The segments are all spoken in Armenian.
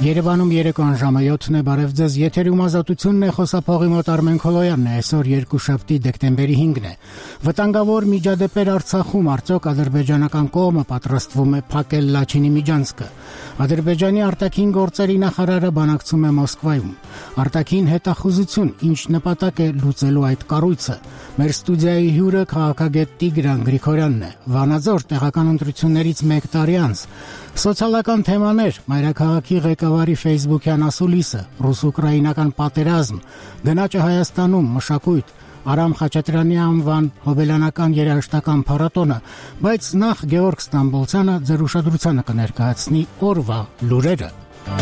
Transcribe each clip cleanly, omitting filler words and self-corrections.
Երևանում երեկոյան ժամը 7-ն է, բարև ձեզ, եթերում ազատությունն է, խոսափողի մոտ Արմեն Քոլոյանն է, այսօր երկուշաբթի դեկտեմբերի 5-ն է։ Վտանգավոր միջադեպեր Արցախում, արդյոք ադրբեջանական կողմը պատրաստվում է փակել Լաչինի միջանցքը։ Ադրբեջանի արտաքին գործերի նախարարը բանակցում է Մոսկվայում։ Արտաքին հետախուզություն, ինչ նպատակ է լուծելու այդ կառույցը։ Մեր ստուդիայի հյուրը քաղաքագետ Տիգրան Գրիգորյանն է։ Վանաձոր տեղական ընտրություններից 1 տարի անց սոցիալական թեմաներ, մայրաքաղաքի ղեկավարի Facebook-յան ասուլիսը, ռուս-ուկրաինական պատերազմ, գնաճը Հայաստանում, մշակույթ, Արամ Խաչատրյանի անվան հոբելյանական երաժշտական փառատոնը, բայց նախ Գևորգ Ստամբոլցյանը ձեր ուշադրությանը կներկայացնի օրվա լուրերը։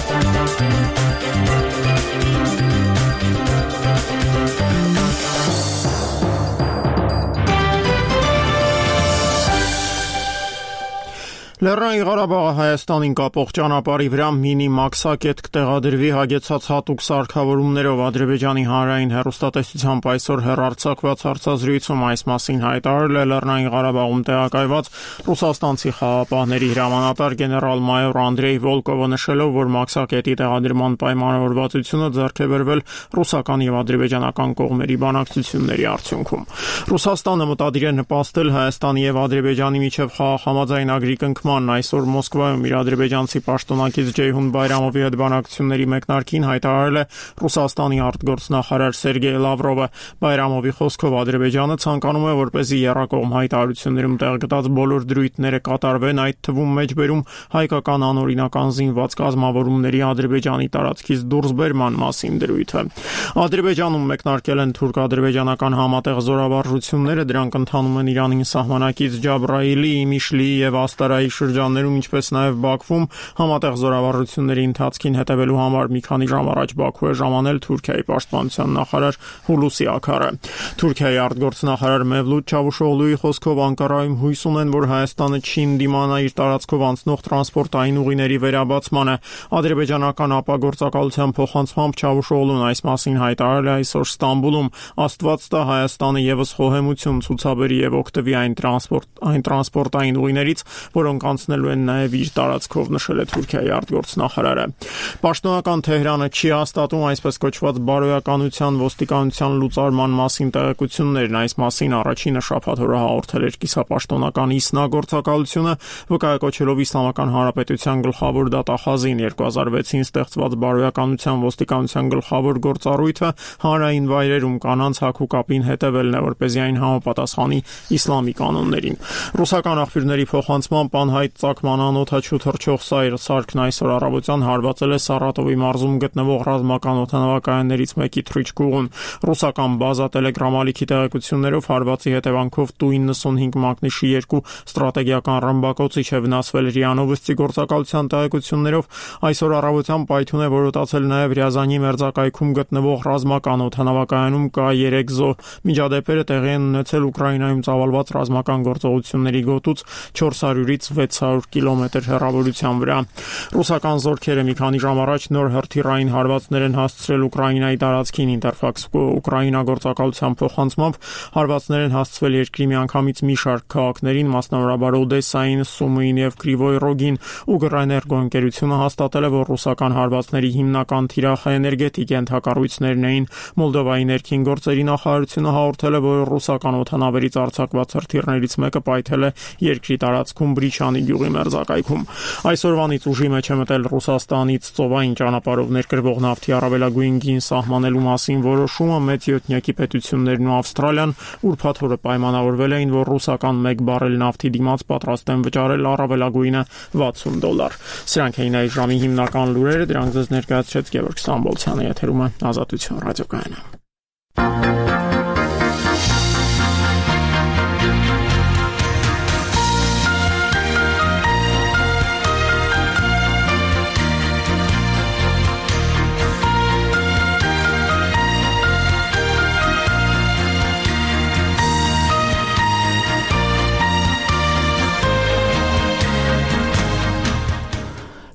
Լեռնային Ղարաբաղը Հայաստանին կապող ճանապարհի վրա մինի մաքսակետ կտեղադրվի հագեցած հատուկ սարքավորումներով Ադրբեջանի հանրային հեռուստատեսությամբ այսօր հեռարձակված հարցազրույցում այս մասին հայտարարել է Լեռնային Ղարաբաղում տեղակայված ռուսաստանցի խաղապահների հրամանատար գեներալ-մայոր Անդրեյ Վոլկովը նշելով, որ մաքսակետի տեղադրման պայմանավորվածությունը ձեռք է բերվել ռուսական եւ ադրբեջանական կողմերի բանակցությունների արդյունքում։ Ռուսաստանը մտադիր է նպաստել Հայաստանի եւ Ադրբեջանի միջև խաղաղ համաձայնագրի կնքման այսօր Մոսկվայում իր ադրբեջանցի պաշտոնակից Ջեյհուն Բայրամովի հետ բանակցությունների մեկնարկին հայտարարել է Ռուսաստանի արտգործնախարար Սերգեյ Լավրովը։ Բայրամովի խոսքով Ադրբեջանը ցանկանում է, որպեսզի եռակողմ հայտարարություններում տեղ գտած բոլոր դրույթները կատարվեն, այդ թվում մեջբերում հայկական անօրինական զինված կազմավորումների Ադրբեջանի տարածքից դուրսբերման մասին դրույթը։ Ադրբեջանում մեկնարկել են թուրք-ադրբեջանական համատեղ զորավարժությունները, դրանք ընթանում են Իրանին սահմանակից Ջաբրայիլի, Իմիշլիի եւ Աստարայի շրջաններում, ինչպես նաև Բաքվում համատեղ զորավարժությունների ընթացքին հետևելու համար մի քանի ժամ առաջ Բաքու է ժամանել Թուրքիայի պաշտպանության նախարար Հուլուսի Աքարը։ Թուրքիայի արտգործնախարար Մևլութ Չավուշօղլուի խոսքով Անկարայում հույս ունեն, որ Հայաստանը չի դիմանա իր տարածքով անցնող տրանսպորտային ուղիների վերաբացմանը։ Ադրբեջանական ապագործակալության փոխանցմամբ Չավուշօղլուն այս մասին հայտարարել է այսօր Ստամբուլում։ Աստված տա Հայաստանը եւս խոհեմություն ցուցաբերի եւ օգտվի այն տրանսպորտային ուղիներից, որոնք անցնելու են նաև իր տարածքով, նշել է Թուրքիայի արտգործնախարարը։ Պաշտոնական Թեհրանը չի հաստատում այսպես կոչված բարոյականության ոստիկանության լուծարման մասին տեղեկություններն։ Այս մասին առաջինը շաբաթ օրը հաղորդել էր կիսապաշտոնական ԻՍՆԱ գործակալությունը, վկայակոչելով Իսլամական Հանրապետության գլխավոր դատախազին 2006-ին ստեղծված բարոյականության ոստիկանության գլխավոր գործառույթը հանրային վայրերում կանանց հագուկապին հետևելն է, որպեսզի այն համապատասխանի իսլամի կանոններին։ Ռուսական աղբյուրների փոխանցմամբ անհայտ ծագմանանոթ հաչու թռչող սարքն այսօր առավոտյան հարվածել է Սարատովի մարզում գտնվող ռազմական օդանավակայաններից մեկի թռիչքուղուն։ Ռուսական բազա Telegram ալիքի տեղեկություններով հարվածի հետևանքով Tu-95 մակնիշի 2 ստրատեգիական ռմբակոծիչ է վնասվել։ ՌԻԱ Նովոստի գործակալության տեղեկություններով այսօր առավոտյան պայթյուն է որոտացել նաև Ռյազանի մերձակայքում գտնվող ռազմական օդանավակայանում K3 զոհ։ Միջադեպերը տեղի են ունեցել Ուկրաինայում ծավալված ռազմական գործողությունների գոտուց 400-ից 600 կիլոմետր հեռավորության վրա։ Ռուսական զորքերը մի քանի ժամ առաջ նոր հրթիռային հարվածներ են հասցրել Ուկրաինայի տարածքին։ Ինտերֆաքս Ուկրաինա գործակալության փոխանցմամբ հարվածներ են հասցվել երկրի միանգամից մի շարք քաղաքներին, մասնավորաբար Օդեսային, Սումիին եւ Կրիվոյ Ռոգին։ Ուկրաիներգո ընկերությունը հաստատել է, որ ռուսական հարվածների հիմնական թիրախը էներգետիկ ենթակառույցներն էին։ Մոլդովայի ներքին գործերի նախարարությունը հաղորդել է, որ ռուսական օդանավերից արձակված հրթիռներից մեկը պայթել է երկրի տարածքում Բրիչանի գյուղի մերձակայքում։ Այսօրվանից ուժի մեջ է մտել Ռուսաստանից ծովային ճանապարհով ներկրվող նավթի առավելագույն գին սահմանելու մասին որոշումը։ Մեծ յոթնյակի պետություններն ու Ավստրալիան ուրբաթ օրը պայմանավորվել էին, որ ռուսական 1 բարել նավթի դիմաց պատրաստ են վճարել առավելագույնը $60։ Սրանք էին այս ժամի հիմնական լուրերը, դրանք ձեզ ներկայացրեց Գևորգ Ստամբոլցյանը, եթերում է Ազատություն ռադիոկայանը։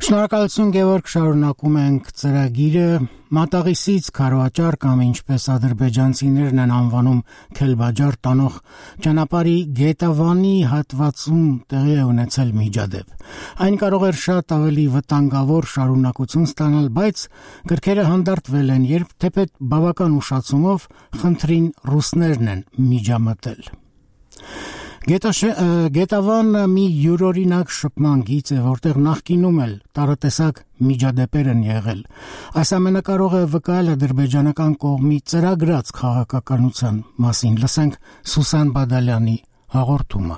Շնորհակալություն Գևորգ, շարունակում ենք ծրագիրը Մատաղիսից Քարվաճար կամ ինչպես ադրբեջանցիներն են անվանում Քելբաջար տանող ճանապարհի Գետավանի հատվածում տեղի է ունեցել միջադեպ։ Այն կարող էր շատ ավելի վտանգավոր շարունակություն ստանալ, բայց գրքերը հանդարտվել են, երբ թեպետ բավական ուշացումով խնդրին ռուսներն են միջամտել։ Գետավանը մի յուրօրինակ շփման գիծ է, որտեղ նախկինում էլ տարատեսակ միջադեպեր են եղել։ Այս ամենը կարող է վկայել ադրբեջանական կողմի ծրագրած քաղաքականության մասին։ Լսենք Սուսան Բադալյանի հաղորդումը։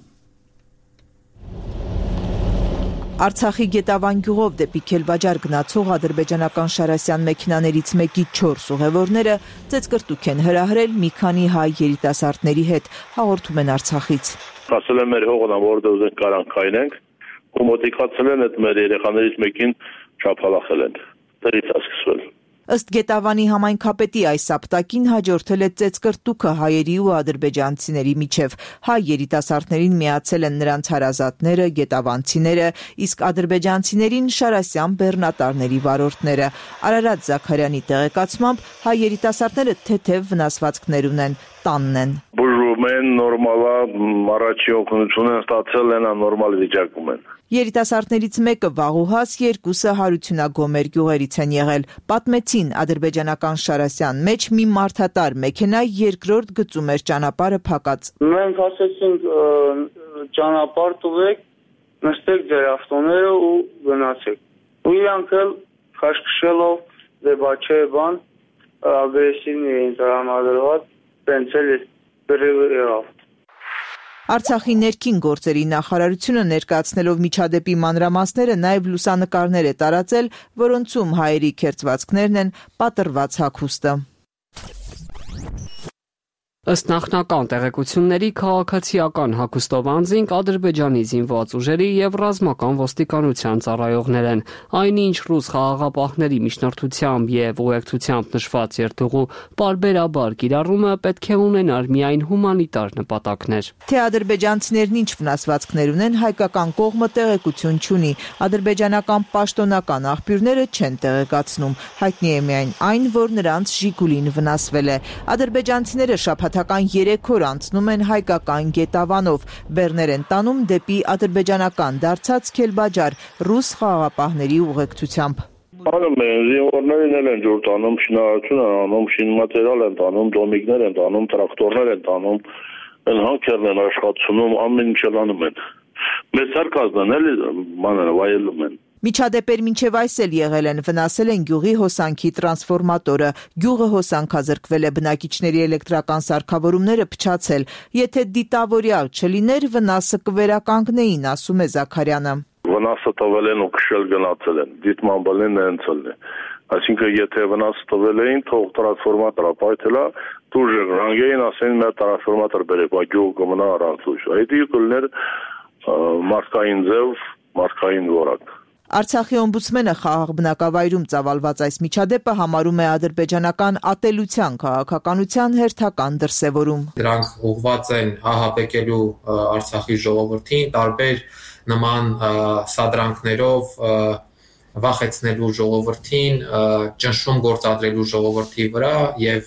Արցախի Գետավան գյուղով դեպի Քելբաջար գնացող ադրբեջանական շարասյան մեքենաներից մեկի 4 ուղևորները ծեծկրտուք են հրահրել մի քանի հայ երիտասարդների հետ, հաղորդում են Արցախից։ Ասել են մեր հողն որտեղ ուզենք կարան քայնենք, ու մոտիկացել են այդ մեր երեխաներից մեկին շափալախել են։ Դրից է սկսվել։ Ըստ Գետավանի համայնքապետի այս սապտակին հաջորդել է ծեծկրտուքը հայերի ու ադրբեջանցիների միջև։ Հայ երիտասարդներին միացել են նրանց հարազատները, գետավանցիները, իսկ ադրբեջանցիներին շարասյան բեռնատարների վարորդները։ Արարատ Զաքարյանի տեղեկացմամբ հայ երիտասարդները թեթև վնասվածքներ ունեն, տանն են։ Բուժվում են, նորմալա առաջի օգնություն են ստացել, նորմալ վիճակում են։ Երիտասարդներից մեկը Վաղուհաս, երկուսը Հարությունագոմեր գյուղերից են եղել։ Պատմեցին ադրբեջանական շարասյան մեջ մի մարդատար մեքենա երկրորդ գծում էր ճանապարհը փակած։ Մենք ասեցինք ճանապարհ տվեք, նստեք ձեր ավտոները ու գնացեք։ Ու իրանք էլ խաշքշելով դեպաչեբան ագրեսիվ էին տրամադրված, պենցել գրեվ։ Արցախի ներքին գործերի նախարարությունը ներկայացնելով միջադեպի մանրամասները նաև լուսանկարներ է տարածել, որոնցում հայերի քերծվածքներն են, պատռված հագուստը։ Ըստ նախնական տեղեկությունների քաղաքացիական հագուստով անձինք Ադրբեջանի զինված ուժերի եւ ռազմական ոստիկանության ծառայողներ են, այնինչ ռուս խաղաղապահների միջնորդությամբ եւ ուղեկցությամբ նշված երթուղու պարբերաբար կիրառումը պետք է ունենար միայն հումանիտար նպատակներ։ Թե ադրբեջանցիներն ինչ վնասվածքներ ունեն, հայկական կողմը տեղեկություն չունի։ Ադրբեջանական պաշտոնական աղբյուրները չեն տեղեկացնում։ Հայտնի է միայն այն, որ նրանց Ժիգուլին վնասվել է։ Ադրբեջանցիները շաբաթական 3 օր անցնում են հայկական Գետավանով, բեռներ են տանում դեպի ադրբեջանական դարձած Քելբաջար ռուս խաղաղապահների ուղեկցությամբ։ Անում են, զինվորներին են ջուր տանում, շինարարություն են անում, շինմատերիալ են տանում, դոմիկներ են տանում, տրակտորներ են տանում, հանքերն են աշխատում, ամեն ինչ անում են։ Մեծ սարկազն են, էլի վայելում են։ Միջադեպեր մինչև այս էլ եղել են, վնասել են գյուղի հոսանքի տրանսֆորմատորը, գյուղը հոսանքազրկվել է, բնակիչների էլեկտրական սարքավորումները փչացել։ Եթե դիտավորյալ չլիներ, վնասը կվերականգնեին, ասում է Զաքարյանը։ Վնասը տվել են ու քշել գնացել են, դիտման բլին նենցել է։ Այսինքն եթե վնասը տվել էին, թող տրանսֆորմատորը պայթելա, դուրժը ռանգեին ասեն մեր տրանսֆորմատոր բերեք, գյուղը կմնա առանց ուժ։ Այդ յուղներ մարդկային ձև, մարդկային որակ։ Արցախի օմբուդսմենը խաղաղ բնակավայրում ծավալված այս միջադեպը համարում է ադրբեջանական ատելության քաղաքականության հերթական դրսևորում։ Դրանք ուղղված են ահաբեկելու Արցախի ժողովրդին, տարբեր նման սադրանքներով վախեցնելու ժողովրդին, ճնշում գործադրելու ժողովրդի վրա եւ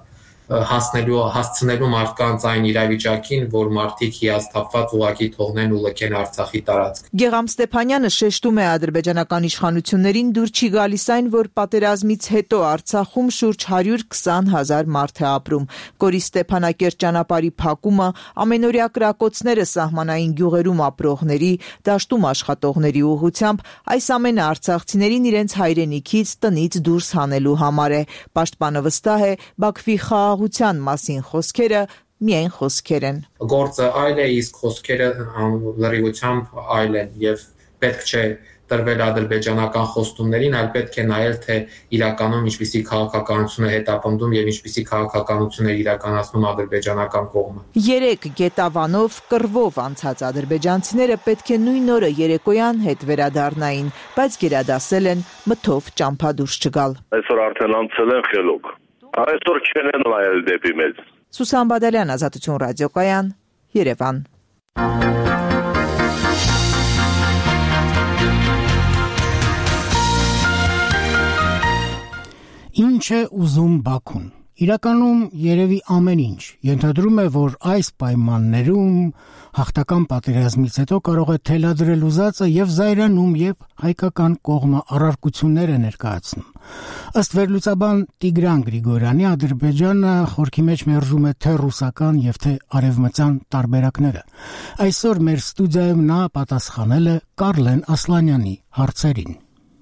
հասցնելու մարդկանց այն իրավիճակին, որ մարդիկ հիասթափված ուղղակի թողնեն ու լքեն Արցախի տարածք։ Գեգամ Ստեփանյանը շեշտում է ադրբեջանական իշխանություններին դուր չի գալիս այն, որ պատերազմից հետո Արցախում շուրջ 120,000 մարդ է ապրում։ Գորի Ստեփանակերտ ճանապարհի փակումը, ամենօրյա կրակոցները սահմանային գյուղերում ապրողների, դաշտում աշխատողների ուղղությամբ, այս ամենը արցախցիներին իրենց հայրենիքից, տնից դուրս հանելու համար է։ Պաշտպանը վստահ է, Բաքվի խաղաղության մասին խոսքերը միայն խոսքեր են։ Գործը այլ է, իսկ խոսքերը լրիվությամբ այլ են եւ պետք չէ տրվել ադրբեջանական խոստումներին, այլ պետք է նայել, թե իրականում ինչպիսի քաղաքականություն է հետապնդում եւ ինչպիսի քաղաքականություն է իրականացնում ադրբեջանական կողմը։ 3 Գետավանով կռվով անցած ադրբեջանցիները պետք է նույն օրը երեկոյան հետ վերադառնային, բայց գերադասել են մթով ճամփադուրս չգալ։ Այսօր արդեն անցել են խելոք։ Այսօր չեն նայել դեպի մեզ։ Սուսան Բադալյան, Ազատություն ռադիոկայան, Երևան։ Ինչ է ուզում Բաքուն։ Իրականում երևի ամեն ինչ։ Ենթադրում է, որ այս պայմաններում հաղթական պատերազմից հետո կարող է թելադրել ուզածը եւ զայրանում եւ հայկական կողմը առարկություններ է ներկայացնում։ Ըստ վերլուծաբան Տիգրան Գրիգորյանի, Ադրբեջանը խորքի մեջ մերժում է թե ռուսական եւ թե արևմտյան տարբերակները։ Այսօր մեր ստուդիայում նա պատասխանել է Կարլեն Ասլանյանի հարցերին։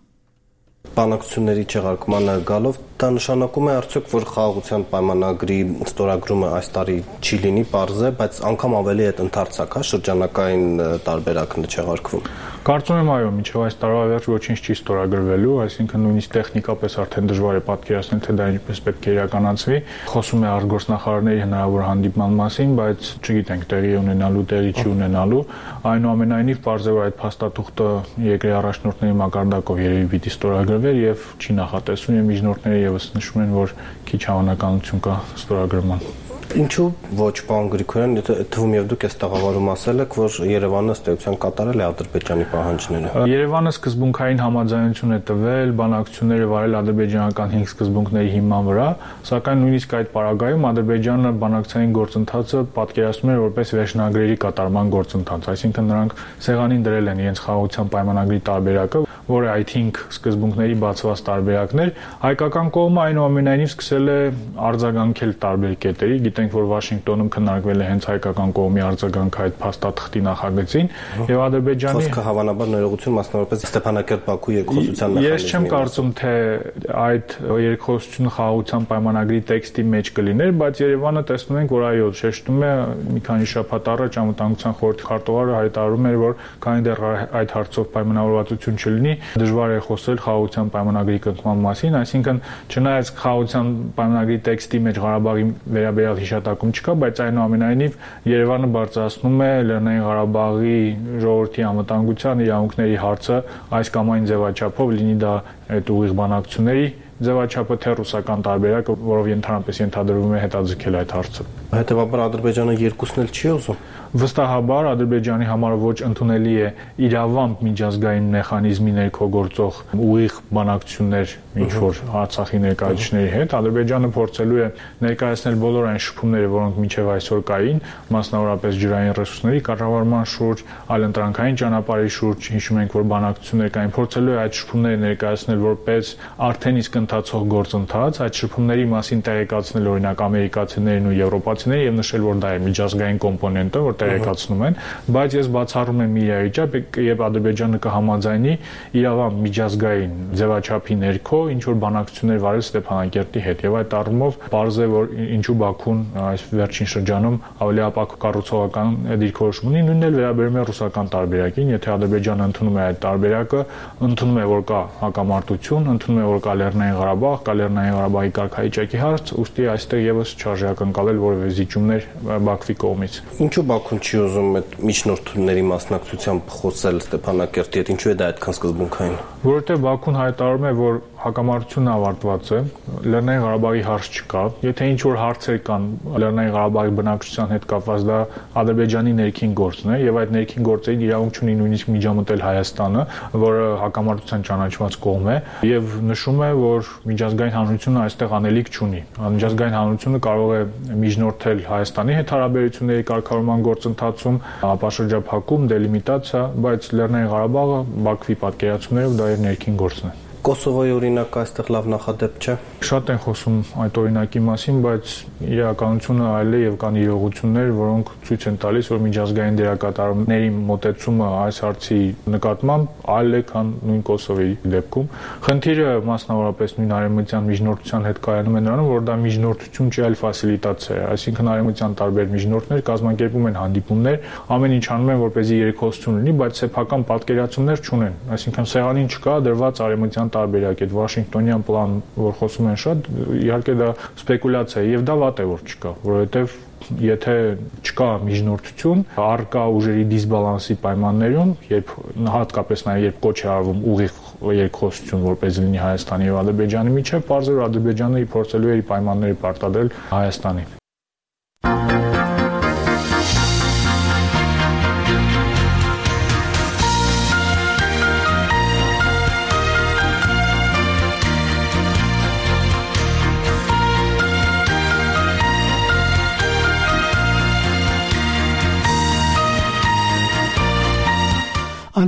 Բանակցությունների չեղարկմանը գալով դա նշանակում է արդյոք, որ խաղաղության պայմանագրի ստորագրումը այս տարի չի լինի, պարզ է, բայց անգամ ավելի այդ ընդարձակ, շրջանակային տարբերակն չեղարկվում։ Կարծում եմ այո, մինչև այս տարվա վերջ ոչինչ չի ստորագրվելու, այսինքն նույնիսկ տեխնիկապես արդեն դժվար է պատկերացնել, թե դա ինչպես պետք է իրականացվի։ Խոսում է արտգործնախարարների հնարավոր հանդիպման մասին, բայց չգիտենք տեղի ունենալու, տեղի չի ունենալու։ Այնուամենայնիվ պարզ է, որ այդ փաստաթուղթը երկրի առաջնորդների մակարդակով երևի պիտի ստորագրվեր եւ չի նախատեսվում, եւ միջնորդները եւս նշում են, որ քիչ հավանականություն կա ստորագրման։ Ինչու ոչ, պարոն Գրիգորյան, թվում եւ դուք այս տաղավարում ասել եք, որ Երևանը ըստ էության կատարել է Ադրբեջանի պահանջները։ Երևանը սկզբունքային համաձայնություն է տվել բանակցությունները վարել ադրբեջանական 5 սկզբունքների հիման վրա, սակայն նույնիսկ այդ պարագայում Ադրբեջանը բանակցային գործընթացը պատկերացնում էր որպես վերջնագրերի կատարման գործընթաց, այսինքն նրանք սեղանին դրել են իրենց խաղաղության պայմանագրի տարբերակը, որը այդ 5 սկզբունքների բացված տարբերակն էր։ Հայկական կողմը այնուամենայնիվ սկսել է արձագանքել տարբեր կետերի, գիտենք, որ Վաշինգտոնում քննարկվել է հենց հայկական կողմի արձագանքը այդ փաստաթղթի նախագծին, եւ Ադրբեջանի խոսքը հավանաբար ներողություն մասնավորապես Ստեփանակերտ-Բաքու երկխոսության նախագծին։ Ես չեմ կարծում, թե այդ երկխոսությունը խաղաղության պայմանագրի տեքստի մեջ կլիներ, բայց Երևանը տեսնում ենք, որ այո, շեշտում է մի քանի շաբաթ առաջ Անվտանգության խորհրդի քարտուղարը հայտարարում էր, որ քանի դեռ այդ հարցով պայմանավորվածություն չլինի, դժվար է խոսել խաղաղության պայմանագրի կնքման մասին, այսինքն չնայած խաղաղության պայմանագրի տեքստի մեջ Ղարաբաղի վերաբերյալ հիշատակում չկա, բայց այնուամենայնիվ Երևանը բարձրացնում է Լեռնային Ղարաբաղի ժողովրդի անվտանգության իրավունքների հարցը այս կամ այն ձևաչափով, լինի դա այդ ուղիղ բանակցությունների ձևաչափը թե ռուսական տարբերակը, որով ընդհանրապես ենթադրվում է հետաձգել այդ հարցը։ Հետևաբար Ադրբեջանը երկուսն էլ չի ուզում։ Վստահաբար Ադրբեջանի համար ոչ ընդունելի է իրավամբ միջազգային մեխանիզմի ներքո գործող ուղիղ բանակցություններ ինչ-որ Արցախի ներկայացուցիչների հետ։ Ադրբեջանը փորձելու է ներկայացնել բոլոր այն շփումները, որոնք մինչև այսօր կային, մասնավորապես ջրային ռեսուրսների կառավարման շուրջ, այլընտրանքային ճանապարհի շուրջ, հիշում ենք, որ բանակցություններ կային, փորձելու է այդ շփումները ներկայացնել որպես արդեն իսկ ընթացող գործընթաց, այդ շփումների մասին տեղեկացնել օրինակ ամերիկացիներին ու եվրոպացիներին եւ նշել, որ դա է միջազգային կոմպոնենտը, որ տեղեկացնում են, բայց ես բացառում եմ իրավիճակ, եւ Ադրբեջանը կհամաձայնի իրավամբ միջազգային ձևաչափի ներքո ինչ որ բանակցություններ վարել Ստեփանակերտի հետ եւ այդ առումով պարզ է, որ ինչու Բաքուն այս վերջին շրջանում ավելի ապակու կառուցողական դիրքորոշում ունի, նույնն էլ վերաբերում է ռուսական տարբերակին, եթե Ադրբեջանը ընդունում է այդ տարբերակը, ընդունում է, որ կա հակամարտություն, ընդունում է, որ կա Լեռնային Ղարաբաղ, կա Լեռնային Ղարաբաղի կարգավիճակի հարց, ուստի այստեղ եւս չարժե ակնկալել որևէ զիջումներ Բաքվի կողմից։ Ինչու Բաքուն չի ուզում այդ միջնորդների մասնակցությամբ խոսել Ստեփանակերտի հետ, ինչու է դա այդքան սկզբունքային։ Որովհետեւ Բաքուն հայտարարում է, որ հակամարտությունն ավարտված է, Լեռնային Ղարաբաղի հարց չկա։ Եթե ինչ որ հարցեր կան Լեռնային Ղարաբաղի բնակչության հետ կապված, դա Ադրբեջանի ներքին գործն է եւ այդ ներքին գործերին իրավունք ունի նույնիսկ միջամտել Հայաստանը, որը հակամարտության ճանաչված կողմ է եւ նշում է, որ միջազգային հանրությունը այստեղ անելիք չունի։ Միջազգային հանրությունը կարող է միջնորդել Հայաստանի հետ հարաբերությունների կարգավորման գործընթացում, ապաշրջափակում, դելիմիտացիա, բայց Լեռնային Ղարաբաղը Բաքվի պատկերացումներով դա իր ներքին գործն է։ Կոսովոյի օրինակը այստեղ լավ նախադեպ չէ։ Շատ են խոսում այդ օրինակի մասին, բայց իրականությունը այլ է եւ կան իրողություններ, որոնք ցույց են տալիս, որ միջազգային դերակատարումների մոտեցումը այս հարցի նկատմամբ այլ է, քան նույն Կոսովոյի դեպքում։ Խնդիրը մասնավորապես նույն արևմտյան միջնորդության հետ կայանում է նրանում, որ դա միջնորդություն չէ, այլ ֆասիլիտացիա է, այսինքն արևմտյան տարբեր միջնորդներ կազմակերպում են հանդիպումներ, ամեն ինչ անում են, որպեսզի երկխոսություն լինի, բայց սեփական պատկերացումներ չունեն, այսինքն սեղանին չկա դրված արևմտյան տարբերակ այդ Վաշինգտոնյան պլան, որ խոսում են շատ, իհարկե դա սպեկուլյացիա է եւ դա վատ է, որ չկա, որովհետեւ եթե չկա միջնորդություն, առկա ուժերի դիսբալանսի պայմաններում, երբ հատկապես նաեւ երբ կոչ է արվում ուղիղ երկխոսություն, որպես լինի Հայաստանի եւ Ադրբեջանի միջեւ, պարզ է, որ Ադրբեջանը փորձելու է իր պայմանները պարտադրել Հայաստանին։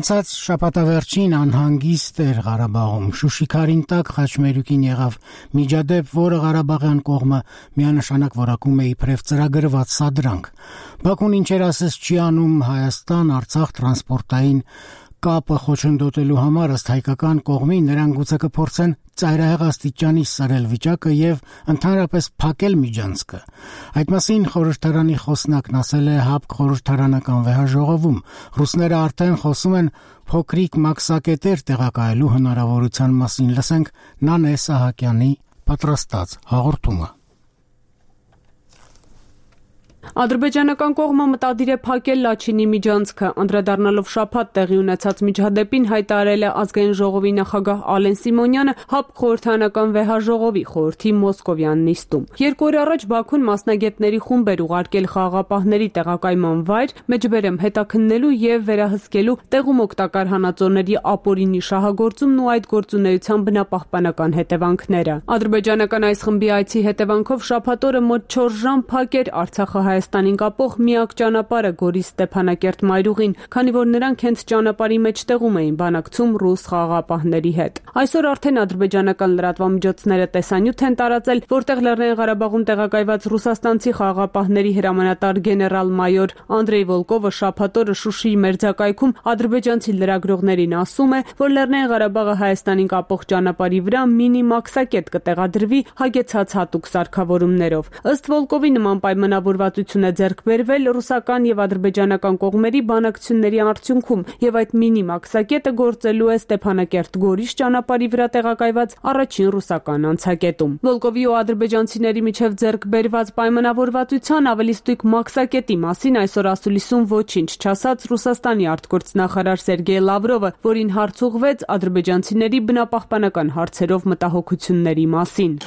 Անցած շաբաթավերջին անհանգիստ էր Ղարաբաղում։ Շուշիքարին տակ խաչմերուկին եղավ միջադեպ, որը Ղարաբաղյան կողմը միանշանակ որակում է իբրև ծրագրված սադրանք։ Բաքուն ինչեր ասես չի անում Հայաստան-Արցախ տրանսպորտային կապը խոչընդոտելու համար, ըստ հայկական կողմի, նրանք գուցե կփորձեն ծայրահեղ աստիճանի սրել վիճակը եւ ընդհանրապես փակել միջանցքը։ Այդ մասին խորհրդարանի խոսնակն ասել է ՀԱՊԿ խորհրդարանական վեհաժողովում։ Ռուսները արդեն խոսում են փոքրիկ մաքսակետեր տեղակայելու հնարավորության մասին։ Լսենք Նանե Սահակյանի պատրաստած հաղորդումը։ Ադրբեջանական կողմը մտադիր է փակել Լաչինի միջանցքը, անդրադառնալով շաբաթ տեղի ունեցած միջադեպին հայտարարել է ազգային ժողովի նախագահ Ալեն Սիմոնյանը ՀԱՊԿ խորհրդարանական վեհաժողովի խորհրդի մոսկովյան նիստում։ 2 օր առաջ Բաքուն մասնագետների խումբ էր ուղարկել խաղաղապահների տեղակայման վայր, մեջբերեմ հետաքննելու եւ վերահսկելու տեղում օգտակար հանածոների ապօրինի շահագործումն ու այդ գործունեության բնապահպանական հետևանքները։ Ադրբեջանական այս խմբի այցի հետևանքով շաբաթ օրը մոտ 4 ժամ փակ էր Արցախը Հայաստանին կապող միակ ճանապարհը Գորիս Ստեփանակերտ մայրուղին, քանի որ նրանք հենց ճանապարհի մեջտեղում էին բանակցում ռուս խաղաղապահների հետ։ Այսօր արդեն ադրբեջանական լրատվամիջոցները տեսանյութ են տարածել, որտեղ Լեռնային Ղարաբաղում տեղակայված ռուսաստանցի խաղաղապահների հրամանատար գեներալ-մայոր Անդրեյ Վոլկովը շաբաթ օրը Շուշիի մերձակայքում ադրբեջանցի լրագրողներին ասում է, որ Լեռնային Ղարաբաղը Հայաստանին կապող ճանապարհի վրա մինի մաքսակետ կտեղադրվի հագեցած հատուկ սարքավորումներով։ Ըստ Վոլկովի նման պայմանավորված է ձեռք բերվել ռուսական եւ ադրբեջանական կողմերի բանակցությունների արդյունքում եւ այդ մինի մաքսակետը գործելու է Ստեփանակերտ-Գորիս ճանապարհի վրա տեղակայված առաջին ռուսական անցակետում։ Վոլկովի ու ադրբեջանցիների միջև ձեռք բերված պայմանավորվածության ավելի ստույգ մաքսակետի մասին այսօր ասուլիսում ոչինչ չասաց Ռուսաստանի արտգործնախարար Սերգեյ Լավրովը, որին հարց ուղղվեց ադրբեջանցիների բնապահպանական հարցերով մտահոգությունների մասին։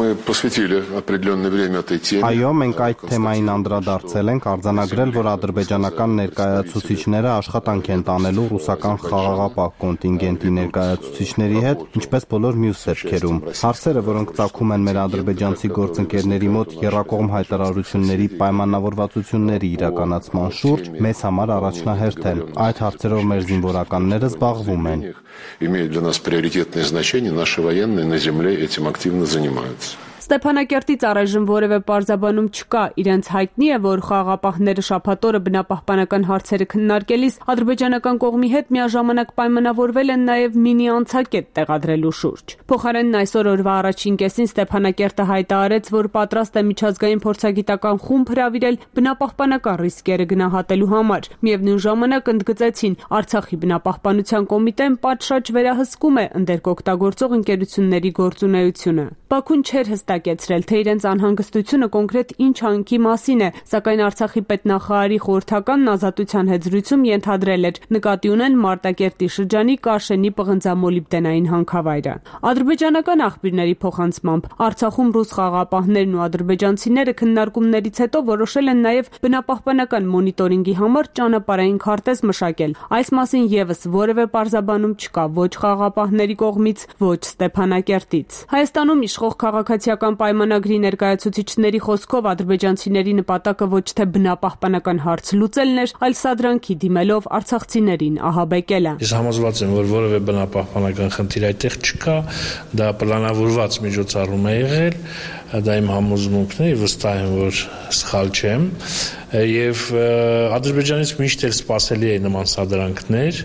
Այո, մենք այդ թեմային անդրադարձել ենք, արձանագրել, որ ադրբեջանական ներկայացուցիչները աշխատանք են տանելու ռուսական խաղաղապահ կոնտինգենտի ներկայացուցիչների հետ, ինչպես բոլոր մյուս դեպքերում։ Հարցերը, որոնք ծագում են մեր ադրբեջանցի գործընկերների մոտ եռակողմ հայտարարությունների պայմանավորվածությունների իրականացման շուրջ, մեզ համար առաջնահերթ են։ Այդ հարցերով մեր զինվորականները զբաղվում են։ Имеют для нас приоритетное значение, наши военные на земле этим активно занимаются. Ստեփանակերտից առայժմ որևէ պարզաբանում չկա։ Իրենց հայտնի է, որ խաղաղապահները շաբաթ օրը բնապահպանական հարցերը քննարկելիս ադրբեջանական կողմի հետ միաժամանակ պայմանավորվել են նաև մինի անցակետ տեղադրելու շուրջ։ Փոխարենն այսօր օրվա առաջին կեսին Ստեփանակերտը հայտարարեց, որ պատրաստ է միջազգային փորձագիտական խումբ հրավիրել բնապահպանական ռիսկերը գնահատելու համար։ Միևնույն ժամանակ ընդգծեցին, Արցախի բնապահպանության կոմիտեն պատշաճ վերահսկում է ընդերկօգտագործող ընկերությունների գործունեությունը։ Բաքուն չէր հստակեցրել, թե իրենց անհանգստությունը կոնկրետ ինչ հանքի մասին է, սակայն Արցախի պետնախարարի խորհրդականն ազատության հետ զրույցում ենթադրել էր, նկատի ունեն Մարտակերտի շրջանի Կաշենի պղնձամոլիբդենային հանքավայրը։ Ադրբեջանական աղբյուրների փոխանցմամբ Արցախում ռուս խաղաղապահներն ու ադրբեջանցիները քննարկումներից հետո որոշել են նաև բնապահպանական մոնիտորինգի համար ճանապարհային քարտեզ մշակել։ Այս մասին եւս որևէ պարզաբանում չկա ոչ խաղաղապահների կողմից, ոչ Ստեփանակերտից։ Հայաստանում իշխող քաղաքացիական պայմանագրի ներկայացուցիչների խոսքով ադրբեջանցիների նպատակը ոչ թե բնապահպանական հարց լուծելն էր, այլ սադրանքի դիմելով արցախցիներին ահաբեկելը։ Ես համոզված եմ, որ որևէ բնապահպանական խնդիր այդտեղ չկա, դա պլանավորված միջոցառում է եղել, դա իմ համոզմունքն է, վստահ եմ, որ սխալ չեմ, եւ Ադրբեջանից միշտ էլ սպասելի է նման սադրանքներ,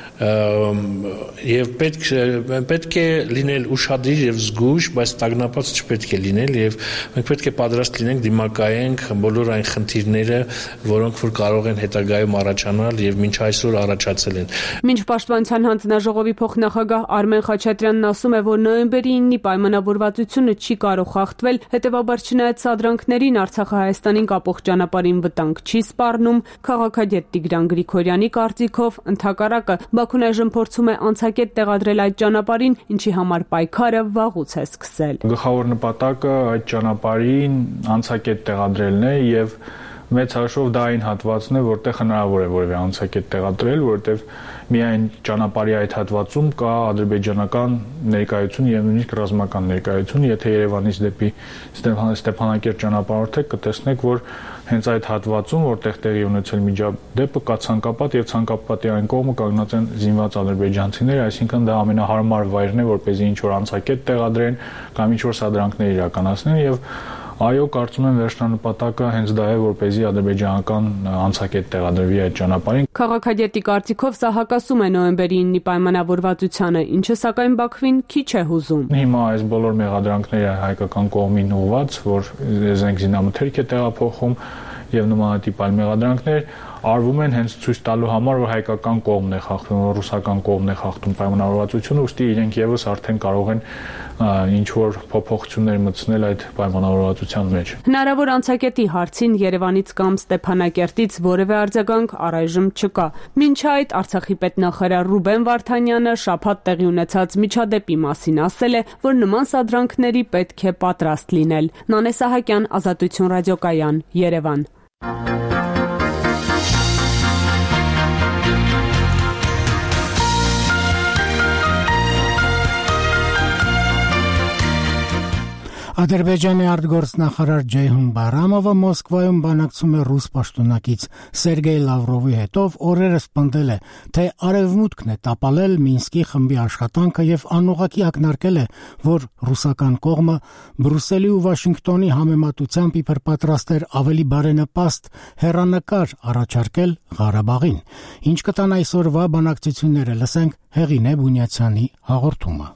եւ պետք է լինել ուշադիր եւ զգույշ, բայց տագնապած չպետք է լինել եւ մենք պետք է պատրաստ լինենք դիմակայենք բոլոր այն խնդիրները, որոնք որ կարող են հետագայում առաջանալ եւ մինչ այսօր առաջացել են։ Մինչ Պաշտպանության հանձնաժողովի փոխնախագահ Արմեն Խաչատրյանն ասում է, որ նոյեմբերի 9-ի պայմանավորվածությունը չի կարող խախտվել, հետեւաբար չնայած սադրանքներին Արցախը Հայաստանին կապող ճանապարհին վտանգ չի սպառնում, քաղաքագետ Տիգրան Գրիգորյանի կարծիքով ընդհակառակը Բաքուն այժմ փորձում է անցակետ տեղադրել այդ ճանապարհին, ինչի համար պայքարը վաղուց է սկսել։ Գլխավոր նպատակը այդ ճանապարհին անցակետ տեղադրելն է եւ մեծ հաշվով դա այն հատվածն է, որտեղ հնարավոր է որևէ անցակետ տեղադրել, որովհետեւ Միայն ճանապարհի այդ հատվածում կա ադրբեջանական ներկայություն եւ նույնիսկ ռազմական ներկայություն, եթե Երևանից դեպի Ստեփանակերտ ճանապարհորդեք, կտեսնեք, որ հենց այդ հատվածում, որտեղ տեղի ունեցել միջադեպը, կա ցանկապատ եւ ցանկապատի այն կողմը կանգնած են զինված ադրբեջանցիներ, այսինքն դա ամենահարմար վայրն է, որպեսզի ինչ որ անցակետ տեղադրեն կամ ինչ որ սադրանքներ իրականացնեն եւ այո, կարծում եմ վերջնանպատակը հենց դա է, որպեսզի ադրբեջանական անցակետ տեղադրվի այդ ճանապարհին։ Քաղաքագետի կարծիքով սա հակասում է նոյեմբերի 9-ի պայմանավորվածությանը, ինչը սակայն Բաքվին քիչ է հուզում։ Հիմա այս բոլոր մեղադրանքները հայկական կողմին ուղղված, որ զենք զինամթերք է տեղափոխում եւ նմանատիպ այլ մեղադրանքներ արվում են հենց ցույց տալու համար, որ հայկական կողմն է խախտում, որ ռուսական կողմն է խախտում պայմանավորվածությունը, ուստի իրենք եւս արդեն կարող են ինչ որ փոփոխություններ մտցնել այդ պայմանավորվածության մեջ։ Հնարավոր անցակետի հարցին Երևանից կամ Ստեփանակերտից որևէ արձագանք առայժմ չկա։ Մինչ այդ Արցախի պետնախարար Ռուբեն Վարդանյանը շաբաթ տեղի ունեցած միջադեպի մասին ասել է, որ նման սադրանքների պետք է պատրաստ լինել։ Նանե Սահակյան, Ազատություն ռադիոկայան, Երևան։ Ադրբեջանի արտգործնախարար Ջեյհուն Բայրամովը Մոսկվայում բանակցում է ռուս պաշտոնակից Սերգեյ Լավրովի հետ, ով օրերս պնդել է, թե արևմուտքն է տապալել Մինսկի խմբի աշխատանքը եւ անուղղակի ակնարկել է, որ ռուսական կողմը Բրյուսելի ու Վաշինգտոնի համեմատությամբ իբր պատրաստ էր ավելի բարենպաստ հեռանկար առաջարկել Ղարաբաղին։ Ինչ կտան այսօրվա բանակցությունները, լսենք Հեղինե Բունյացյանի հաղորդումը։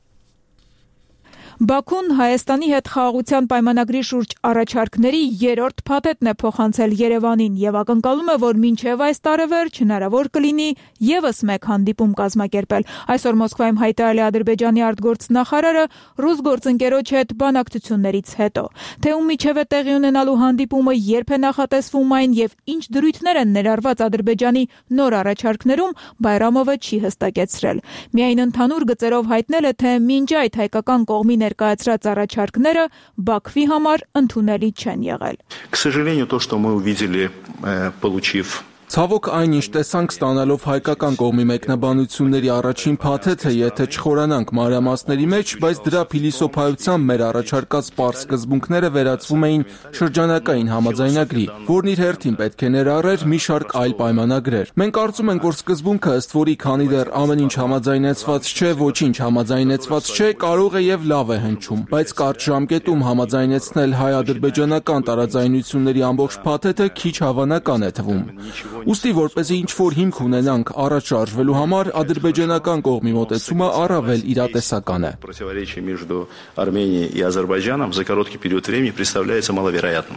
Բաքուն Հայաստանի հետ խաղաղության պայմանագրի շուրջ առաջարկների երրորդ փաթեթն է փոխանցել Երևանին եւ ակնկալում է, որ մինչեւ այս տարեվերջ հնարավոր կլինի եւս մեկ հանդիպում կազմակերպել։ Այսօր Մոսկվայում հայտարարել է Ադրբեջանի արտգործնախարարը ռուս գործընկերոջ հետ բանակցություններից հետո։ Թե ում միջև է տեղի ունենալու հանդիպումը, երբ է նախատեսվում այն եւ ինչ դրույթներ են ներառված Ադրբեջանի նոր առաջարկներում, Բայրամովը չի հստակեցրել։ Միայն ընդհանուր գծերով հայտնել է, թե մինչ այդ հայկական կողմի ներկայացրած առաջարկները Բաքվի համար ընդունելի չեն եղել։ К сожалению, то, что мы увидели, получив Ցավոք այն, ինչ տեսանք ստանալով հայկական կողմի մեկնաբանությունների առաջին փաթեթը, եթե չխորանանք մանրամասների մեջ, բայց դրա փիլիսոփայությամբ մեր առաջարկած պարզ սկզբունքները վերածվում էին շրջանակային համաձայնագրի, որն իր հերթին պետք է ներառեր մի շարք այլ պայմանագրեր։ Մենք կարծում ենք, որ սկզբունքը, ըստ որի քանի դեռ ամեն ինչ համաձայնեցված չէ, ոչինչ համաձայնեցված չէ, կարող է եւ լավ է հնչում, բայց կարճ ժամկետում համաձայնեցնել հայ-ադրբեջանական տարաձայնությունների ամբողջ փաթեթը քիչ հավանական է թվում։ Ուստի որպեսզի ինչ-որ հիմք ունենանք առաջ շարժվելու համար, ադրբեջանական կողմի մոտեցումը առավել իրատեսական է։ Противоречие между Арменией и Азербайджаном за короткий период времени представляется маловероятным.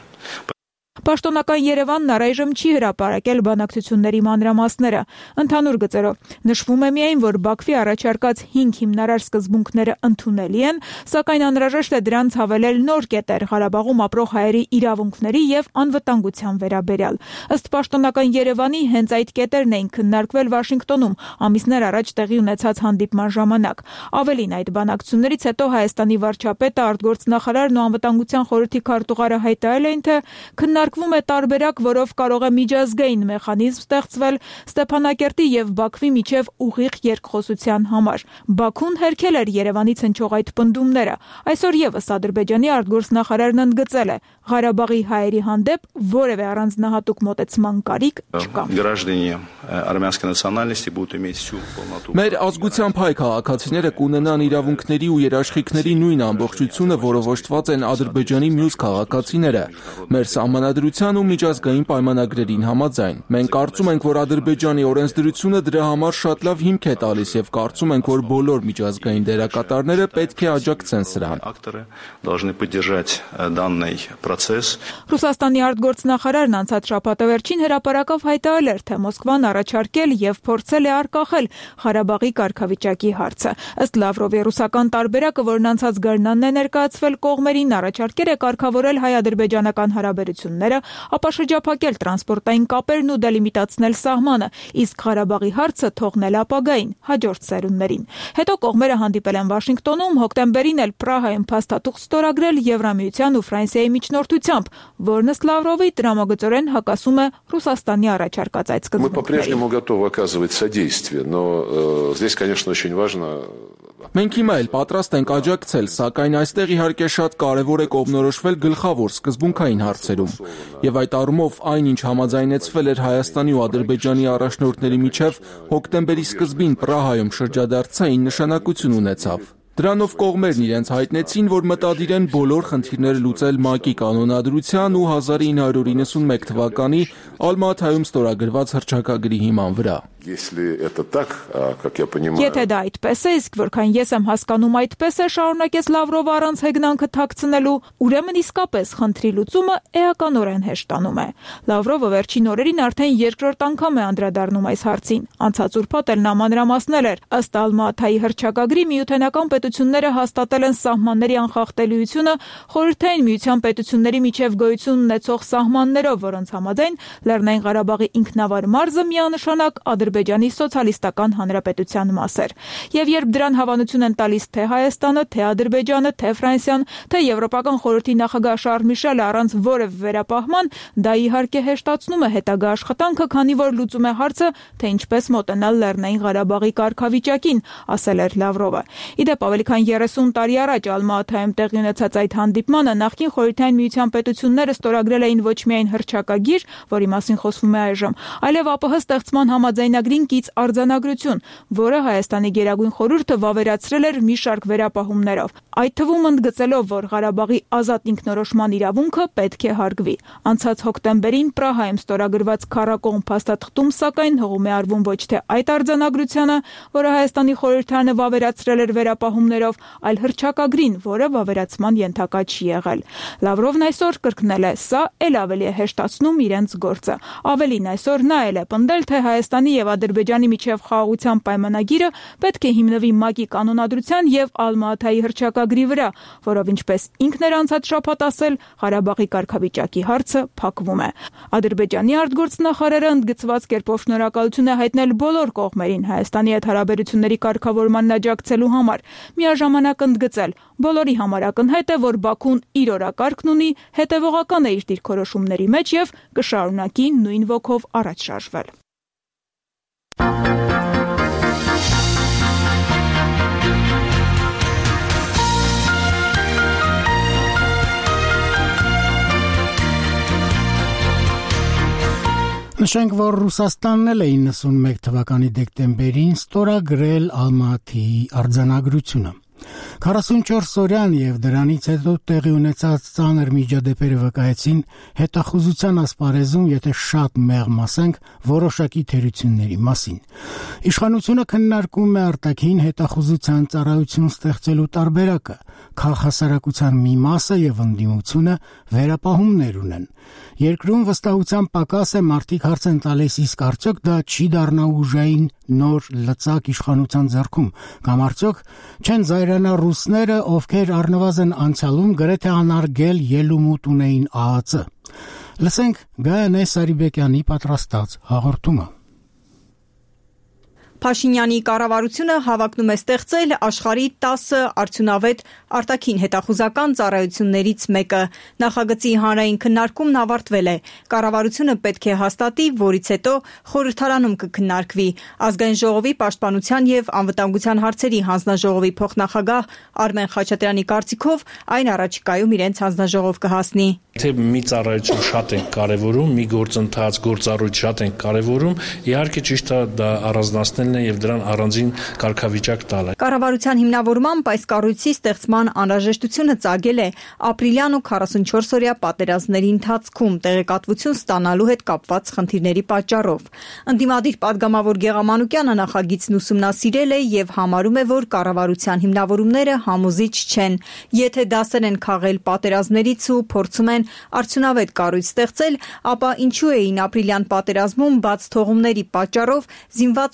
Պաշտոնական Երևանն առայժմ չի հրապարակել բանակցությունների մանրամասները։ Ընդհանուր գծերով նշվում է միայն, որ Բաքվի առաջարկած 5 հիմնարար սկզբունքները ընդունելի են, սակայն անհրաժեշտ է դրանց հավելել նոր կետեր Ղարաբաղում ապրող հայերի իրավունքների եւ անվտանգության վերաբերյալ։ Ըստ պաշտոնական Երևանի, հենց այդ կետերն էին քննարկվել Վաշինգտոնում ամիսներ առաջ տեղի ունեցած հանդիպման ժամանակ։ Ավելին, այդ բանակցություններից հետո Հայաստանի վարչապետը, արտգործնախարարն ու անվտանգության խորհրդի քարտուղարը հայտարարել էին, թե քննարկվում է տարբերակ, որով կարող է միջազգային մեխանիզմ ստեղծվել Ստեփանակերտի եւ Բաքվի միջև ուղիղ երկխոսության համար։ Բաքուն հերքել էր Երևանից հնչող այդ պնդումները։ Այսօր եւս Ադրբեջանի արտգործնախարարն ընդգծել է, Ղարաբաղի հայերի հանդեպ որևէ առանձնահատուկ մոտեցման կարիք չկա։ Граждане армянской национальности будут иметь всю полноту. Մեր ազգությամբ հայ քաղաքացիները կունենան իրավունքների ու երաշխիքների նույն ամբողջությունը, որով օժտված են Ադրբեջանի մյուս քաղաքացիները։ Մեր սահմանադրության ու միջազգային պայմանագրերին համաձայն։ Մենք կարծում ենք, որ Ադրբեջանի օրենսդրությունը դրա համար շատ լավ հիմք է տալիս եւ կարծում ենք, որ բոլոր միջազգային դերակատարները պետք է աջակցեն սրան։ Акторы должны поддержать данный процесс. Ռուսաստանի արտգործնախարարն անցած շաբաթը վերջին հրապարակավ հայտարարել էր, թե Մոսկվան առաջարկել եւ փորձել է արկախել Ղարաբաղի կարգավիճակի հարցը։ Ըստ Լավրովի ռուսական տարբերակը, որն անցած գարնանն է ներկայացվել կողմերին, առաջարկել է կարգավորել հայ-ադրբեջանական հարաբերությունները ուժերը, ապա շրջափակել տրանսպորտային կապերն ու դելիմիտացնել սահմանը, իսկ Ղարաբաղի հարցը թողնել ապագային, հաջորդ սերունդներին։ Հետո կողմերը հանդիպել են Վաշինգտոնում, հոկտեմբերին էլ Պրահայում փաստաթուղթ ստորագրել Եվրամիության ու Ֆրանսիայի միջնորդությամբ, որն ըստ Լավրովի տրամագծորեն հակասում է Ռուսաստանի առաջարկած այդ սկզբունքներին։ Мы по-прежнему готовы оказывать содействие, но здесь, конечно, очень важно. Մենք հիմա էլ պատրաստ ենք աջակցել, սակայն այստեղ իհարկե շատ կարևոր է կողմնորոշվել գլխավոր սկզբունքային հարցերում։ Եվ այդ առումով այն, ինչ համաձայնեցվել էր Հայաստանի ու Ադրբեջանի առաջնորդների միջև հոկտեմբերի սկզբին Պրահայում շրջադարձային նշանակություն ունեցավ։ Դրանով կողմերն իրենց հայտնեցին, որ մտադիր են բոլոր խնդիրները լուծել ՄԱԿ-ի կանոնադրության ու 1991 թվականի Ալմաթայում ստորագրված հռչակագրի հիման վրա։ Եթե դա այդպես է, իսկ որքան ես եմ հասկանում այդպես է, շարունակեց Լավրովը առանց հեգնանքը թաքցնելու, ուրեմն իսկապես խնդրի լուծումը էականորեն հեշտանում է։ Լավրովը վերջին օրերին արդեն երկրորդ անգամ է անդրադառնում այս հարցին։ Անցած ուրբաթ էլ նա մանրամասնել էր, ըստ Ալմաթայի հռչակագրի միութենական պետությունները հաստատել են սահմանների անխախտելիությունը խորհրդային միության պետությունների միջև գոյություն ունեցող սահմաններով, որոնց համաձայն Լեռնային Ղարաբաղի ինքնավար մարզը միանշանակ Ադրբեջանի սոցիալիստական հանրապետության մաս էր։ Եվ երբ դրան հավանություն են տալիս թե Հայաստանը, թե Ադրբեջանը, թե Ֆրանսիան, թե Եվրոպական խորհրդի նախագահ Շարլ Միշելը առանց որևէ վերապահման, դա իհարկե հեշտացնում է հետագա աշխատանքը, քանի որ լուծում է հարցը, թե ինչպես մոտենալ Լեռնային Ղարաբաղի կարգավիճակին, ասել էր Լավրովը։ Իդեպ ավելի քան 30 տարի առաջ Ալմաթայում տեղի ունեցած այդ հանդիպմանը նախկին խորհրդային միության պետությունները ստորագրել էին ոչ միայն հռչակագիր, որի մասին խոսվում է այժմ, այլև ԱՊՀ ստեղծման համաձայնագրին կից արձանագրություն, որը Հայաստանի Գերագույն խորհուրդը վավերացրել էր մի շարք վերապահումներով, այդ թվում ընդգծելով, որ Ղարաբաղի ազատ ինքնորոշման իրավունքը պետք է հարգվի։ Անցած հոկտեմբերին Պրահայում ստորագրված քառակողմ փաստաթղթում սակայն հողում է արվում ոչ թե այդ արձանագրությանը, որը Հայաստանի խորհրդարանը վավերացրել էր վերապահումներով, այլ հռչակագրին, որը վավերացման ենթակա չի եղել։ Լավրովն այսօր կրկնել է, սա էլ ավելի է հեշտացնում իրենց գործը։ Ավելին, այսօր նա էլ է պնդել, թե Հայաստանի եւ Ադրբեջանի միջև խաղաղության պայմանագիրը պետք է հիմնվի ՄԱԿ-ի կանոնադրության եւ Ալմաթայի հռչակագրի վրա, որով ինչպես ինքն էր անցած շաբաթ ասել, Ղարաբաղի կարգավիճակի հարցը փակվում է։ Ադրբեջանի արտգործնախարարը ընդգծված կերպով շնորհակալություն է հայտնել բոլոր կողմերին Հայաստանի հետ հարաբերությունների կարգավորմանն աջակցելու համար, միաժամանակ ընդգծել, բոլորի համար ակնհայտ է, որ Բաքուն իր օրակարգն ունի, հետևողական է իր դիրքորոշումների մեջ եւ կշարունակի նույն ոգով առաջ շարժվել։ Նշենք, որ Ռուսաստանն էլ է 91 թվականի դեկտեմբերին ստորագրել Ալմաթիի արձանագրությունը։ 44-օրյան եւ դրանից հետո տեղի ունեցած ծանր միջադեպերը վկայեցին հետախուզության ասպարեզում, եթե շատ մեղմ ասենք, որոշակի թերությունների մասին։ Իշխանությունը քննարկում է արտաքին հետախուզության ծառայություն ստեղծելու տարբերակը, քաղաքասարակության մի մասը եւ ընդդիմությունը վերապահումներ ունեն։ Երկրում վստահության պակաս է, մարդիկ հարց են տալիս, իսկ արդյոք դա չի դառնա ուժային նոր լծակ իշխանության ձեռքում, կամ արդյոք չեն զայրանա ռուսները, ովքեր առնվազն անցյալում գրեթե անարգել ելումուտ ունեին ԱԱԾ։ Լսենք Գայանե Սարիբեկյանի պատրաստած հաղորդումը։ Փաշինյանի կառավարությունը հավակնում է ստեղծել աշխարհի 10 արդյունավետ արտաքին հետախուզական ծառայություններից մեկը։ Նախագծի հանրային քննարկումն ավարտվել է։ Կառավարությունը պետք է հաստատի, որից հետո խորհրդարանում կքննարկվի։ Ազգային ժողովի պաշտպանության եւ անվտանգության հարցերի հանձնաժողովի փոխնախագահ Արմեն Խաչատրյանի կարծիքով այն առաջիկայում իրենց հանձնաժողով կհասնի։ Թե մի ծառայություն շատ են կարևորում, մի գործընթաց, գործառույթ շատ են կարևորում, իհարկե ճիշտ է դա առանձնացնելն է եւ դրան առանձին կարգավիճակ տալը։ Կառավարության հիմնավորմամբ այս կառույցի ստեղծման անհրաժեշտությունը ծագել է ապրիլյան ու 44-օրյա պատերազմների ընթացքում տեղեկատվություն ստանալու հետ կապված խնդիրների պատճառով։ Ընդդիմադիր падգամավոր Գեղամանուկյանը նախագիծն ուսումնասիրել է եւ համարում է, որ կառավարության հիմնավորումները համոզիչ չեն։ Եթե դասեր են քաղել պատերազմներից ու փորձում են արդյունավետ կառույց ստեղծել, ապա ինչու էին ապրիլյան պատերազմում բաց թողումների պատճառով զինված ուժերի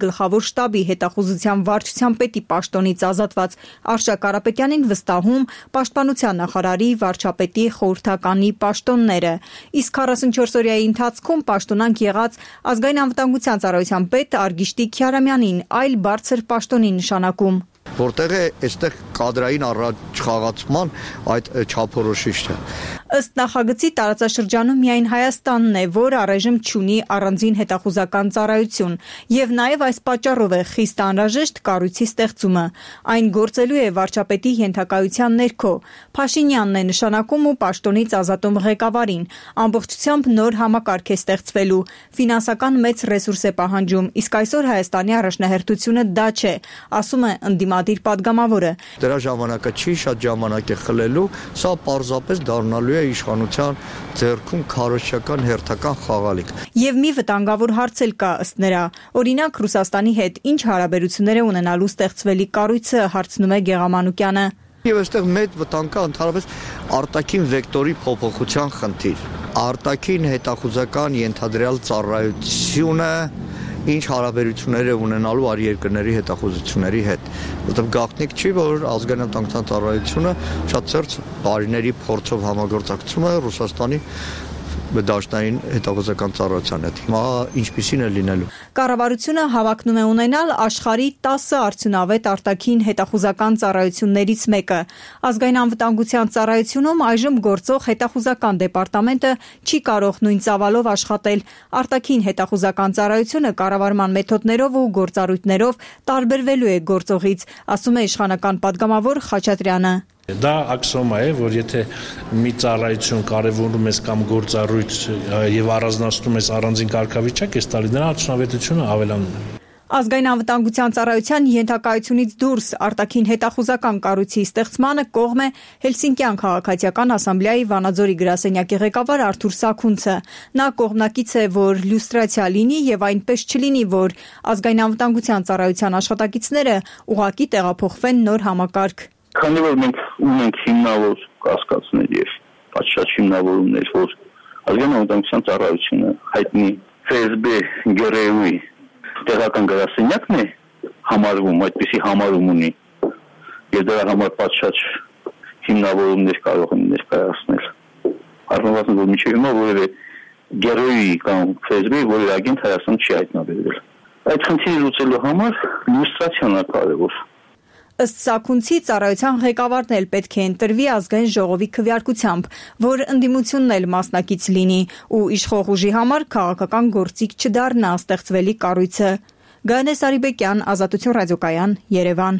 գլխավոր շտաբի հետախուզության վարչության պետի պաշտոնից ազատված Արշակ Կարապետյանին վստահում պաշտպանության նախարարի, վարչապետի, խորհրդականի պաշտոնները, իսկ 44-օրյայի ընթացքում պաշտոնանկ եղած ազգային անվտանգության ծառայության պետ Արգիշտի Քյարամյանին այլ բարձր պաշտոնի նշանակում։ Որտեղ է այստեղ կադրային առաջխաղացման այդ չափորոշիչը։ Ըստ նախագծի տարածաշրջանում միայն Հայաստանն է, որ առայժմ չունի առանձին հետախուզական ծառայություն, եւ նաեւ այս պատճառով է խիստ անհրաժեշտ կառույցի ստեղծումը։ Այն գործելու է վարչապետի ենթակայության ներքո։ Փաշինյանն է նշանակում ու պաշտոնից ազատում ղեկավարին։ Ամբողջությամբ նոր համակարգ է ստեղծվելու, ֆինանսական մեծ ռեսուրս է պահանջում, իսկ այսօր Հայաստանի առաջնահերթությունը դա չէ, ասում է ընդդիմադիր падգամավորը։ Դրա ժամանակը չի, շատ ժամանակ է խլելու, սա պարզապես դառնալու է իշխանության ձեռքում քարոզչական հերթական խաղալիք։ Եվ մի վտանգավոր հարց էլ կա ըստ նրա։ Օրինակ Ռուսաստանի հետ ինչ հարաբերություններ է ունենալու ստեղծվելի կառույցը, հարցնում է Գեղամանուկյանը։ Եվ այստեղ մեծ վտանգ կա ընդհանրապես արտաքին վեկտորի փոփոխության խնդիր։ Արտաքին հետախուզական ենթադրյալ ծառայությունը ինչ հարաբերություններ է ունենալու այլ երկրների հետախուզությունների հետ։ Որտեղ գաղտնիք չի, որ ազգային անվտանգության ծառայությունը շատ ծերծ բարիների փորձով համագործակցում է Ռուսաստանի դաշնային հետախուզական ծառայության հետ։ Հիմա ինչպիսին է լինելու։ Կառավարությունը հավակնում է ունենալ աշխարհի 10 արդյունավետ արտաքին հետախուզական ծառայություններից մեկը։ Ազգային անվտանգության ծառայությունում այժմ գործող հետախուզական դեպարտամենտը չի կարող նույն ծավալով աշխատել։ Արտաքին հետախուզական ծառայությունը կառավարման մեթոդներով ու գործառույթներով տարբերվելու է գործողից, ասում է իշխանական падգամավոր Խաչատրյանը։ Դա աքսիոմա է, որ եթե մի ծառայություն կարևորում ես կամ գործառույթ եւ առանձնացնում ես առանձին կարգավիճակ, ես տալի դրա արդյունավետությունը ավելանում է։ Ազգային անվտանգության ծառայության ենթակայությունից դուրս արտաքին հետախուզական կառույցի ստեղծմանը կողմ է Հելսինկյան քաղաքացիական ասամբլեայի Վանաձորի գրասենյակի ղեկավար Արթուր Սաքունցը։ Նա կողմնակից է, որ լյուստրացիա լինի եւ այնպես չլինի, որ ազգային անվտանգության ծառայության աշխատակիցները ուղղակի տեղափոխվեն նոր համակարգ։ Քանի որ մենք ունենք հիմնավոր կասկածներ եւ պատշաճ հիմնավորումներ, որ ազգային անվտանգության ծառայությունը հայտնի ՖՍԲ ԳՌՈ-ի տեղական գրասենյակն է համարվում, այդպիսի համարում ունի եւ դրա համար պատշաճ հիմնավորումներ կարող են ներկայացնել։ Առնվազն որ միջև հիմա որևէ ԳՌՈ-ի կամ ՖՍԲ-ի որևէ ագենտ Հայաստան չի հայտնաբերվել։ Այդ խնդիրը լուծելու համար լյուստրացիան է կարևոր։ Ըստ Սաքունցի ծառայության ղեկավարն էլ պետք է ընտրվի ազգային ժողովի քվեարկությամբ, որ ընդդիմությունն էլ մասնակից լինի ու իշխող ուժի համար քաղաքական գործիք չդառնա ստեղծվելի կառույցը։ Գայանե Սարիբեկյան, Ազատություն ռադիոկայան, Երևան։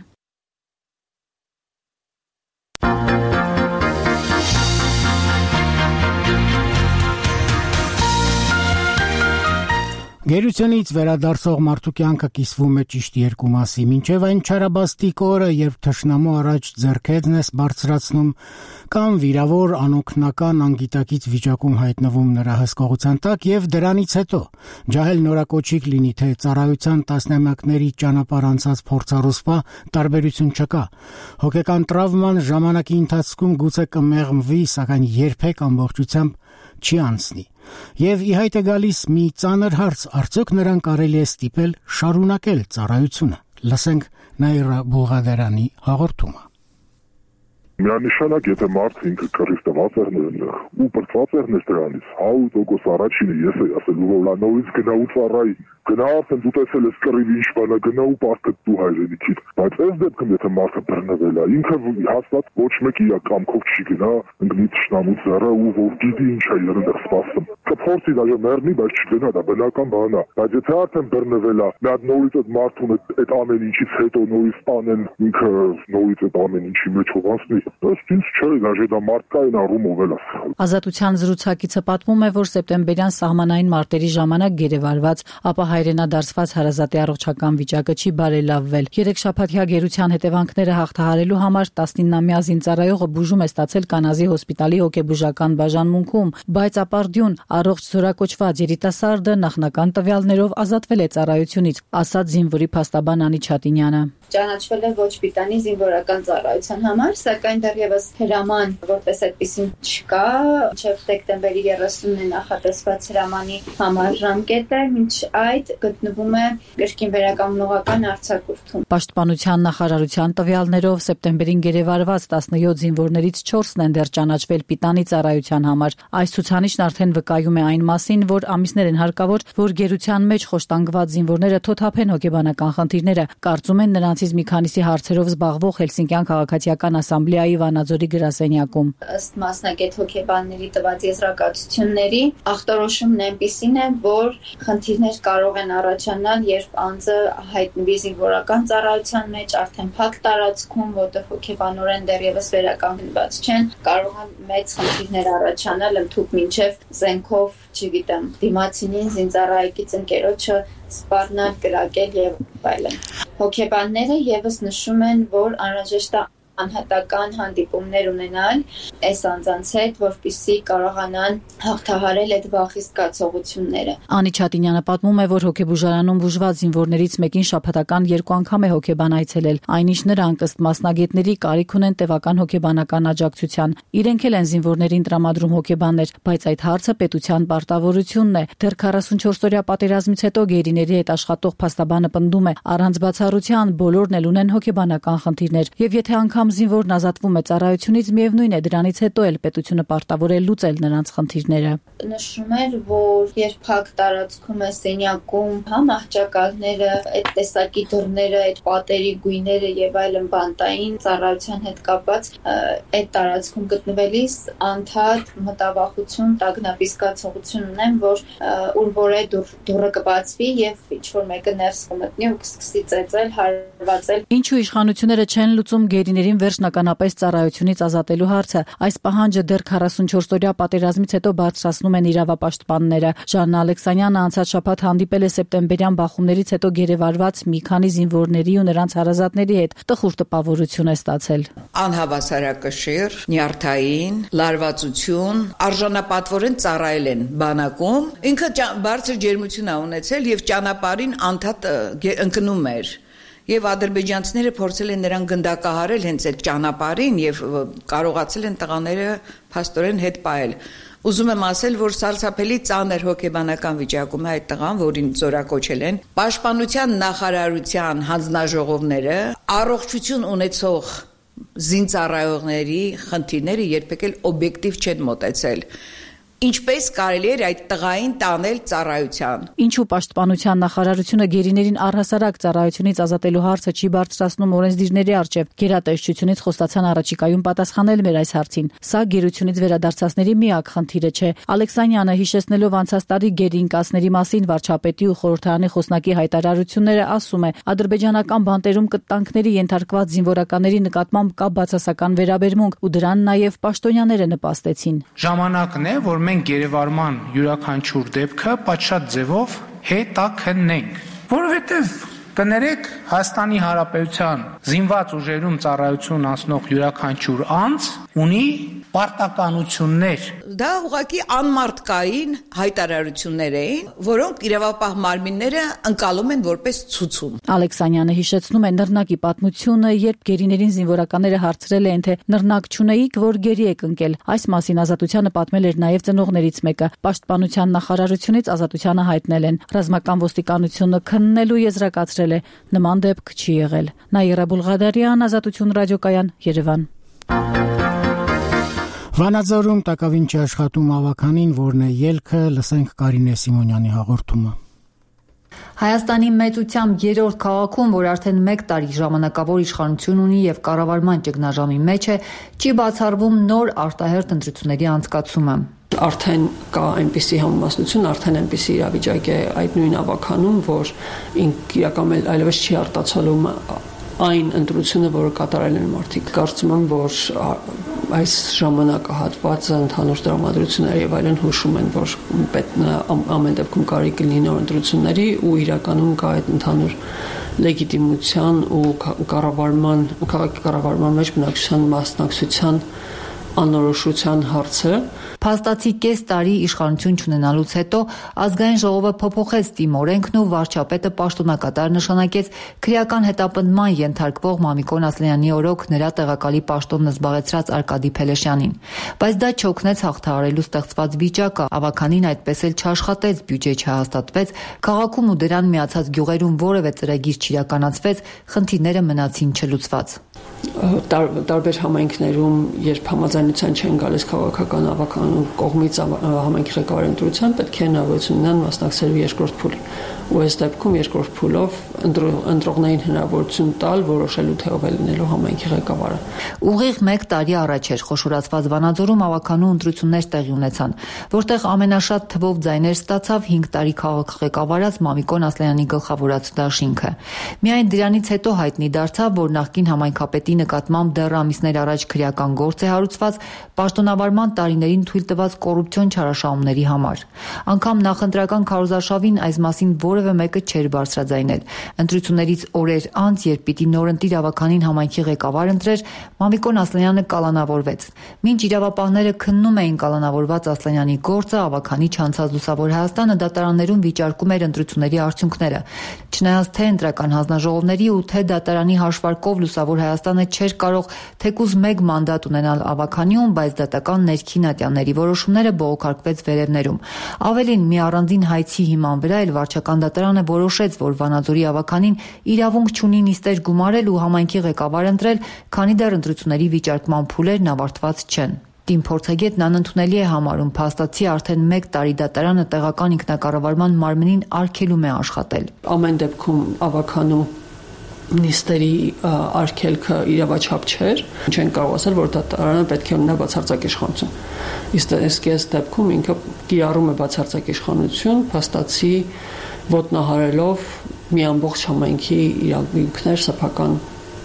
Գերությունից վերադարձող մարդու կյանքը կիսվում է ճիշտ երկու մասի, մինչև այն չարաբաստիկ օրը, երբ թշնամու առաջ ձեռքերն ես բարձրացնում կամ վիրավոր անօգնական անգիտակից վիճակում հայտնվում նրա հսկողության տակ եւ դրանից հետո ջահել նորակոչիկ լինի թե ծառայության տասնամյակների ճանապարհ անցած փորձառուսպա տարբերություն չկա։ Հոգեկան տրավման ժամանակի ընթացքում գուցե կմեղմվի, սակայն երբեք ամբողջությամբ չի անցնի։ Եվ ի հայտ է գալիս մի ծանր հարց, արդյոք նրան կարելի է ստիպել շարունակել ծառայությունը։ Լսենք Նաիրա Բուղադարյանի հաղորդումը։ Միանշանակ, եթե մարդը ինքը կռիվ տված էր ու բրծված էր դրանից, 100% առաջինը ես էի ասելու, որ լա նորից գնա ու ծառայի, գնա արդեն դու տեսել ես կռիվի ինչ բան է, գնա ու պարտեք դու հայրենիքիդ։ Բայց այս դեպքում եթե մարդը բռնվել է, ինքը հաստատ ոչ մեկի կամքով չի գնա, ընկնի թշնամու ձեռը ու որ գիտի ինչ է երդեղ սպասում։ Կփորձի դաժե մեռնի, բայց չգնա, դա բնական բան է։ Բայց եթե արդեն բռնվել է, մի հատ նորից այդ մարդուն այդ ամեն ինչից հետո նորից տանեն, ինքը նորից այդ ամեն ինչի մեջով անցնի, ըստ ինձ չէ, դաժե դա մարդկային առումով էլ է սխալ։ Ազատության զրուցակիցը պատմում է, որ սեպտեմբերյան սահմանային մարտերի ժամանակ գերեվարված, ապա հայրենադարձված հարազատի առողջական վիճակը չի բարելավվել։ 3 շաբաթյա գերության հետևանքները հաղթահարելու համար 19-ամյա զինծառայողը բուժում է ստացել Կանազի հոսպիտալի հոգեբուժական բաժանմունքում, բայց ապարդյուն առողջ զորակոչված երիտասարդը նախնական տվյալներով ազատվել է ծառայությունից, ասաց զինվորի փաստաբան Անի Չատինյանը։ Ճանաչվել է ոչ պիտանի զինվորական ծառայության համար, սակայն սակայն դեռևս հրաման որպես այդպեսին չկա, մինչև դեկտեմբերի 30-ն է նախատեսված հրամանի համար ժամկետը, մինչ այդ գտնվում է կրկին վերականգնողական արձակուրդում։ Պաշտպանության նախարարության տվյալներով սեպտեմբերին գերեվարված 17 զինվորներից 4-ն են դեռ ճանաչվել պիտանի ծառայության համար։ Այս ցուցանիշն արդեն վկայում է այն մասին, որ ամիսներ են հարկավոր, որ գերության մեջ խոշտանգված զինվորները թոթափեն հոգեբանական խնդիրները, կարծում են նրանցից մի քանիսի հարցերով զբաղվող Հելսինկյան քաղաքացիական ասամբլեայի Վանաձորի գրասենյակում։ Ըստ մասնագետ հոգեբանների տված եզրակացությունների, ախտորոշումն այնպիսին է, որ խնդիրներ կարող են առաջանալ, երբ անձը հայտնվի զինվորական ծառայության մեջ, արդեն փակ տարածքում, որտեղ հոգեբանորեն դեռևս վերականգնված չեն, կարող են մեծ խնդիրներ առաջանալ, ընդհանուր մինչև զենքով, չգիտեմ, դիմացինին, զինծառայեկից ընկերոջը սպառնալ, կրակել եւ այլն։ Հոգեբանները եւս նշում են, որ անհրաժեշտ է անհատական հանդիպումներ ունենալ այս անձանց հետ, որպեսզի կարողանան հաղթահարել այդ վախի զգացողությունները։ Անի Չատինյանը պատմում է, որ հոգեբուժարանում բուժված զինվորներից մեկին շաբաթական 2 անգամ է հոգեբան այցելել, այնինչ նրանք ըստ մասնագետների կարիք ունեն տևական հոգեբանական աջակցության։ Իրենք էլ են զինվորներին տրամադրում հոգեբաններ, բայց այդ հարցը պետության պարտավորությունն է։ Դեռ 44-օրյա պատերազմից հետո գերիների հետ աշխատող փաստաբանը պնդում է, առանց բացառության բոլորն էլ ունեն հոգեբանական խնդիրներ, եւ եթե անգամ զինվորն ազատվում է ծառայությունից, միևնույն է դրանից հետո էլ պետությունը պարտավոր է լուծել նրանց խնդիրները։ Նշում էր, որ երբ փակ տարածքում է սենյակում, մահճակալները, այդ տեսակի դռները, այդ պատերի գույները եւ այլն բանտային ծառայության հետ կապված, այդ տարածքում գտնվելիս անդադ մտավախություն, տագնապի զգացողություն ունեմ, որ ուր որ է դուռը կբացվի եւ ինչ որ մեկը ներս կմտնի ու կսկսի ծեծել, հարվածել։ Ինչու իշխանությունները չեն լուծում գերիներին վերջնականապես ծառայությունից ազատելու հարցը։ Այս պահանջը դեռ 44-օրյա պատերազմից հետո բարձրացնում են իրավապաշտպանները։ Ժաննա Ալեքսանյանը անցած շաբաթ հանդիպել է սեպտեմբերյան բախումներից հետո գերեվարված մի քանի զինվորների ու նրանց հարազատների հետ։ Տխուր տպավորություն է ստացել։ Անհավասարակշիռ, նյարդային, լարվածություն, արժանապատվորեն ծառայել են բանակում։ Ինքը բարձր ջերմություն է ունեցել եւ ճանապարհին անդադ ընկնում էր։ Եվ ադրբեջանցիները փորձել են նրան գնդակահարել հենց այդ ճանապարհին եւ կարողացել են տղաները փաստորեն հետ պահել։ Ուզում եմ ասել, որ սարսափելի ծանր հոգեբանական վիճակում է այդ տղան, որին զորակոչել են Պաշտպանության նախարարության հանձնաժողովները, առողջություն ունեցող զինծառայողների խնդիրները երբեք էլ օբյեկտիվ չեն մոտեցել։ Ինչպես կարելի էր այդ տղային տանել ծառայության։ Ինչու Պաշտպանության նախարարությունը գերիներին առհասարակ ծառայությունից ազատելու հարցը չի բարձրացնում օրենսդիրների առջև։ Գերատեսչությունից խոստացան առաջիկայում պատասխանել մեր այս հարցին։ Սա գերությունից վերադարձածների միակ խնդիրը չէ։ Ալեքսանյանը հիշեցնելով անցած տարի գերինկասների մասին վարչապետի ու խորհրդարանի խոսնակի հայտարարությունները ասում է. ադրբեջանական բանտերում կտանքների ենթարկված զինվորականների նկատմամբ կա բացասական վերաբերմունք ու դրան նաև պաշտոնյաները նպաստեցին։ Ժամանակն է, որ մենք գերեվարման յուրաքանչյուր դեպքը պատշաճ ձևով հետաքննենք, որովհետև կներեք Հայաստանի Հանրապետության զինված ուժերում ծառայություն անցնող յուրաքանչյուր անձ ունի պարտականություններ։ Դա ուղղակի անմարդկային հայտարարություններ էին, որոնք իրավապահ մարմինները ընկալում են որպես ցուցում։ Ալեքսանյանը հիշեցնում է նռնակի պատմությունը, երբ գերիներին զինվորականները հարցրել են, թե նռնակ չունեիք, որ գերի եք ընկել։ Այս մասին Ազատությանը պատմել էր նաև ծնողներից մեկը։ Պաշտպանության նախարարությունից Ազատությանը հայտնել են. ռազմական ոստիկանությունը քննելու եզրակացրել է, նման դեպք չի եղել։ Նաիրա Բուլղադարյան, Ազատություն ռադիոկայան, Երևան։ Վանաձորում տակավին չի աշխատում ավականին, որն է ելքը, լսենք Կարինե Սիմոնյանի հաղորդումը։ Հայաստանի մեծությամբ 3-րդ քաղաքում, որ արդեն 1 տարի ժամանակավոր իշխանություն ունի եւ կառավարման ճգնաժամի մեջ է, չի բացառվում նոր արտահերթ ընտրությունների անցկացումը։ Արդեն կա այնպիսի համամասնություն, արդեն այնպիսի իրավիճակ է այդ նույն ավականում, որ իրականում այլևս չի արտացոլում այն ընտրությունը, որը կատարել են մարդիկ։ Կարծում եմ, որ այս ժամանակահատվածը ընդհանուր տրամադրություններ եւ այլն հուշում են, որ ամեն դեպքում կարիք կլինի նոր ընտրությունների ու իրականում կա այդ ընդհանուր լեգիտիմության ու քաղաքի կառավարման մեջ բնակչության մասնակցության անորոշության հարցը։ Փաստացի կես տարի իշխանություն չունենալուց հետո ազգային ժողովը փոփոխեց թիմ օրենքն ու վարչապետը պաշտոնակատար նշանակեց քրեական հետապնդման ենթարկվող Մամիկոն Ասլանյանի օրոք նրա տեղակալի պաշտոնն զբաղեցրած Արկադի Փելեշյանին։ Բայց դա չօգնեց հաղթահարելու ստեղծված վիճակը, ավականին այդպես էլ չաշխատեց, բյուջե չհաստատվեց, քաղաքում ու դրան միացած գյուղերում որևէ ծրագիր չիրականացվեց, խնդիրները մնացին չլուծված։ Տարբեր համայնքներում, երբ համաձայնության չեն գալիս քաղաքական ավականու կողմից համայնքի ղեկավարի ընտրության, պետք է հնարավորություն ունենան մասնակցելու երկրորդ փուլի։ Ու այս դեպքում երկրորդ փուլով ընտրողներին հնարավորություն տալ որոշելու թե ով է լինելու համայնքի ղեկավարը։ Ուղիղ 1 տարի առաջ էր խոշորացված Վանաձորում ավականու ընտրություններ տեղի ունեցան, որտեղ ամենաշատ թվով ձայներ ստացավ 5 տարի քաղաք ղեկավարած Մամիկոն Ասլանյանի գլխավորած դաշինքը։ Միայն դրանից հետո հայտնի դարձավ, որ նախկին համայնքապետի նկատմամբ դեռ ամիսներ առաջ քրեական գործ է հարուցված պաշտոնավարման տարիներին թույլ տված կոռուպցիոն չարաշահումների համար։ Անգամ նախընտրական քարոզարշավին այս մասին որևէ մեկը չէր բարձրաձայնել։ Ընտրություններից օրեր անց, երբ պիտի նորընտիր ավականին համայնքի ղեկավար ընտրեր, Մամիկոն Ասլանյանը կալանավորվեց։ Մինչ իրավապահները քննում էին կալանավորված Ասլանյանի գործը, ավականի չանցած Լուսավոր Հայաստանը դատարաններում վիճարկում էր ընտրությունների արդյունքները։ Չնայած թե ընտրական հանձնաժողովների ու թե դատարանի հաշվարկով Լուսավոր Հայաստանը չէր կարող թեկուզ 1 մանդատ ունենալ ավականիում, բայց դատական ներքին ատյանների որոշումները բողոքարկվեց վերևներում։ Ավելին, մի առանձին հայցի հիման վրա էլ վարչական դատարանը որոշեց, որ Վանաձորի ավականին իրավունք չունի նիստեր գումարել ու համայնքի ղեկավար ընտրել, քանի դեռ ընտրությունների վիճարկման փուլերն ավարտված չեն։ Տիմ փորձագետն անընդունելի է համարում փաստացի արդեն 1 տարի դատարանը տեղական ինքնակառավարման մարմնին արգելում է աշխատել։ Ամեն դեպքում ավականու նիստերի արգելքը իրավաչափ չէր, չեն կարող ասել, որ դատարանը պետք է ունենա բացարձակ իշխանություն։ Իսկ այս դեպքում ինքը կիրառում է բացարձակ իշխանություն, փաստացի ոտնահարելով մի ամբողջ համայնքի իրավունքներ, սեփական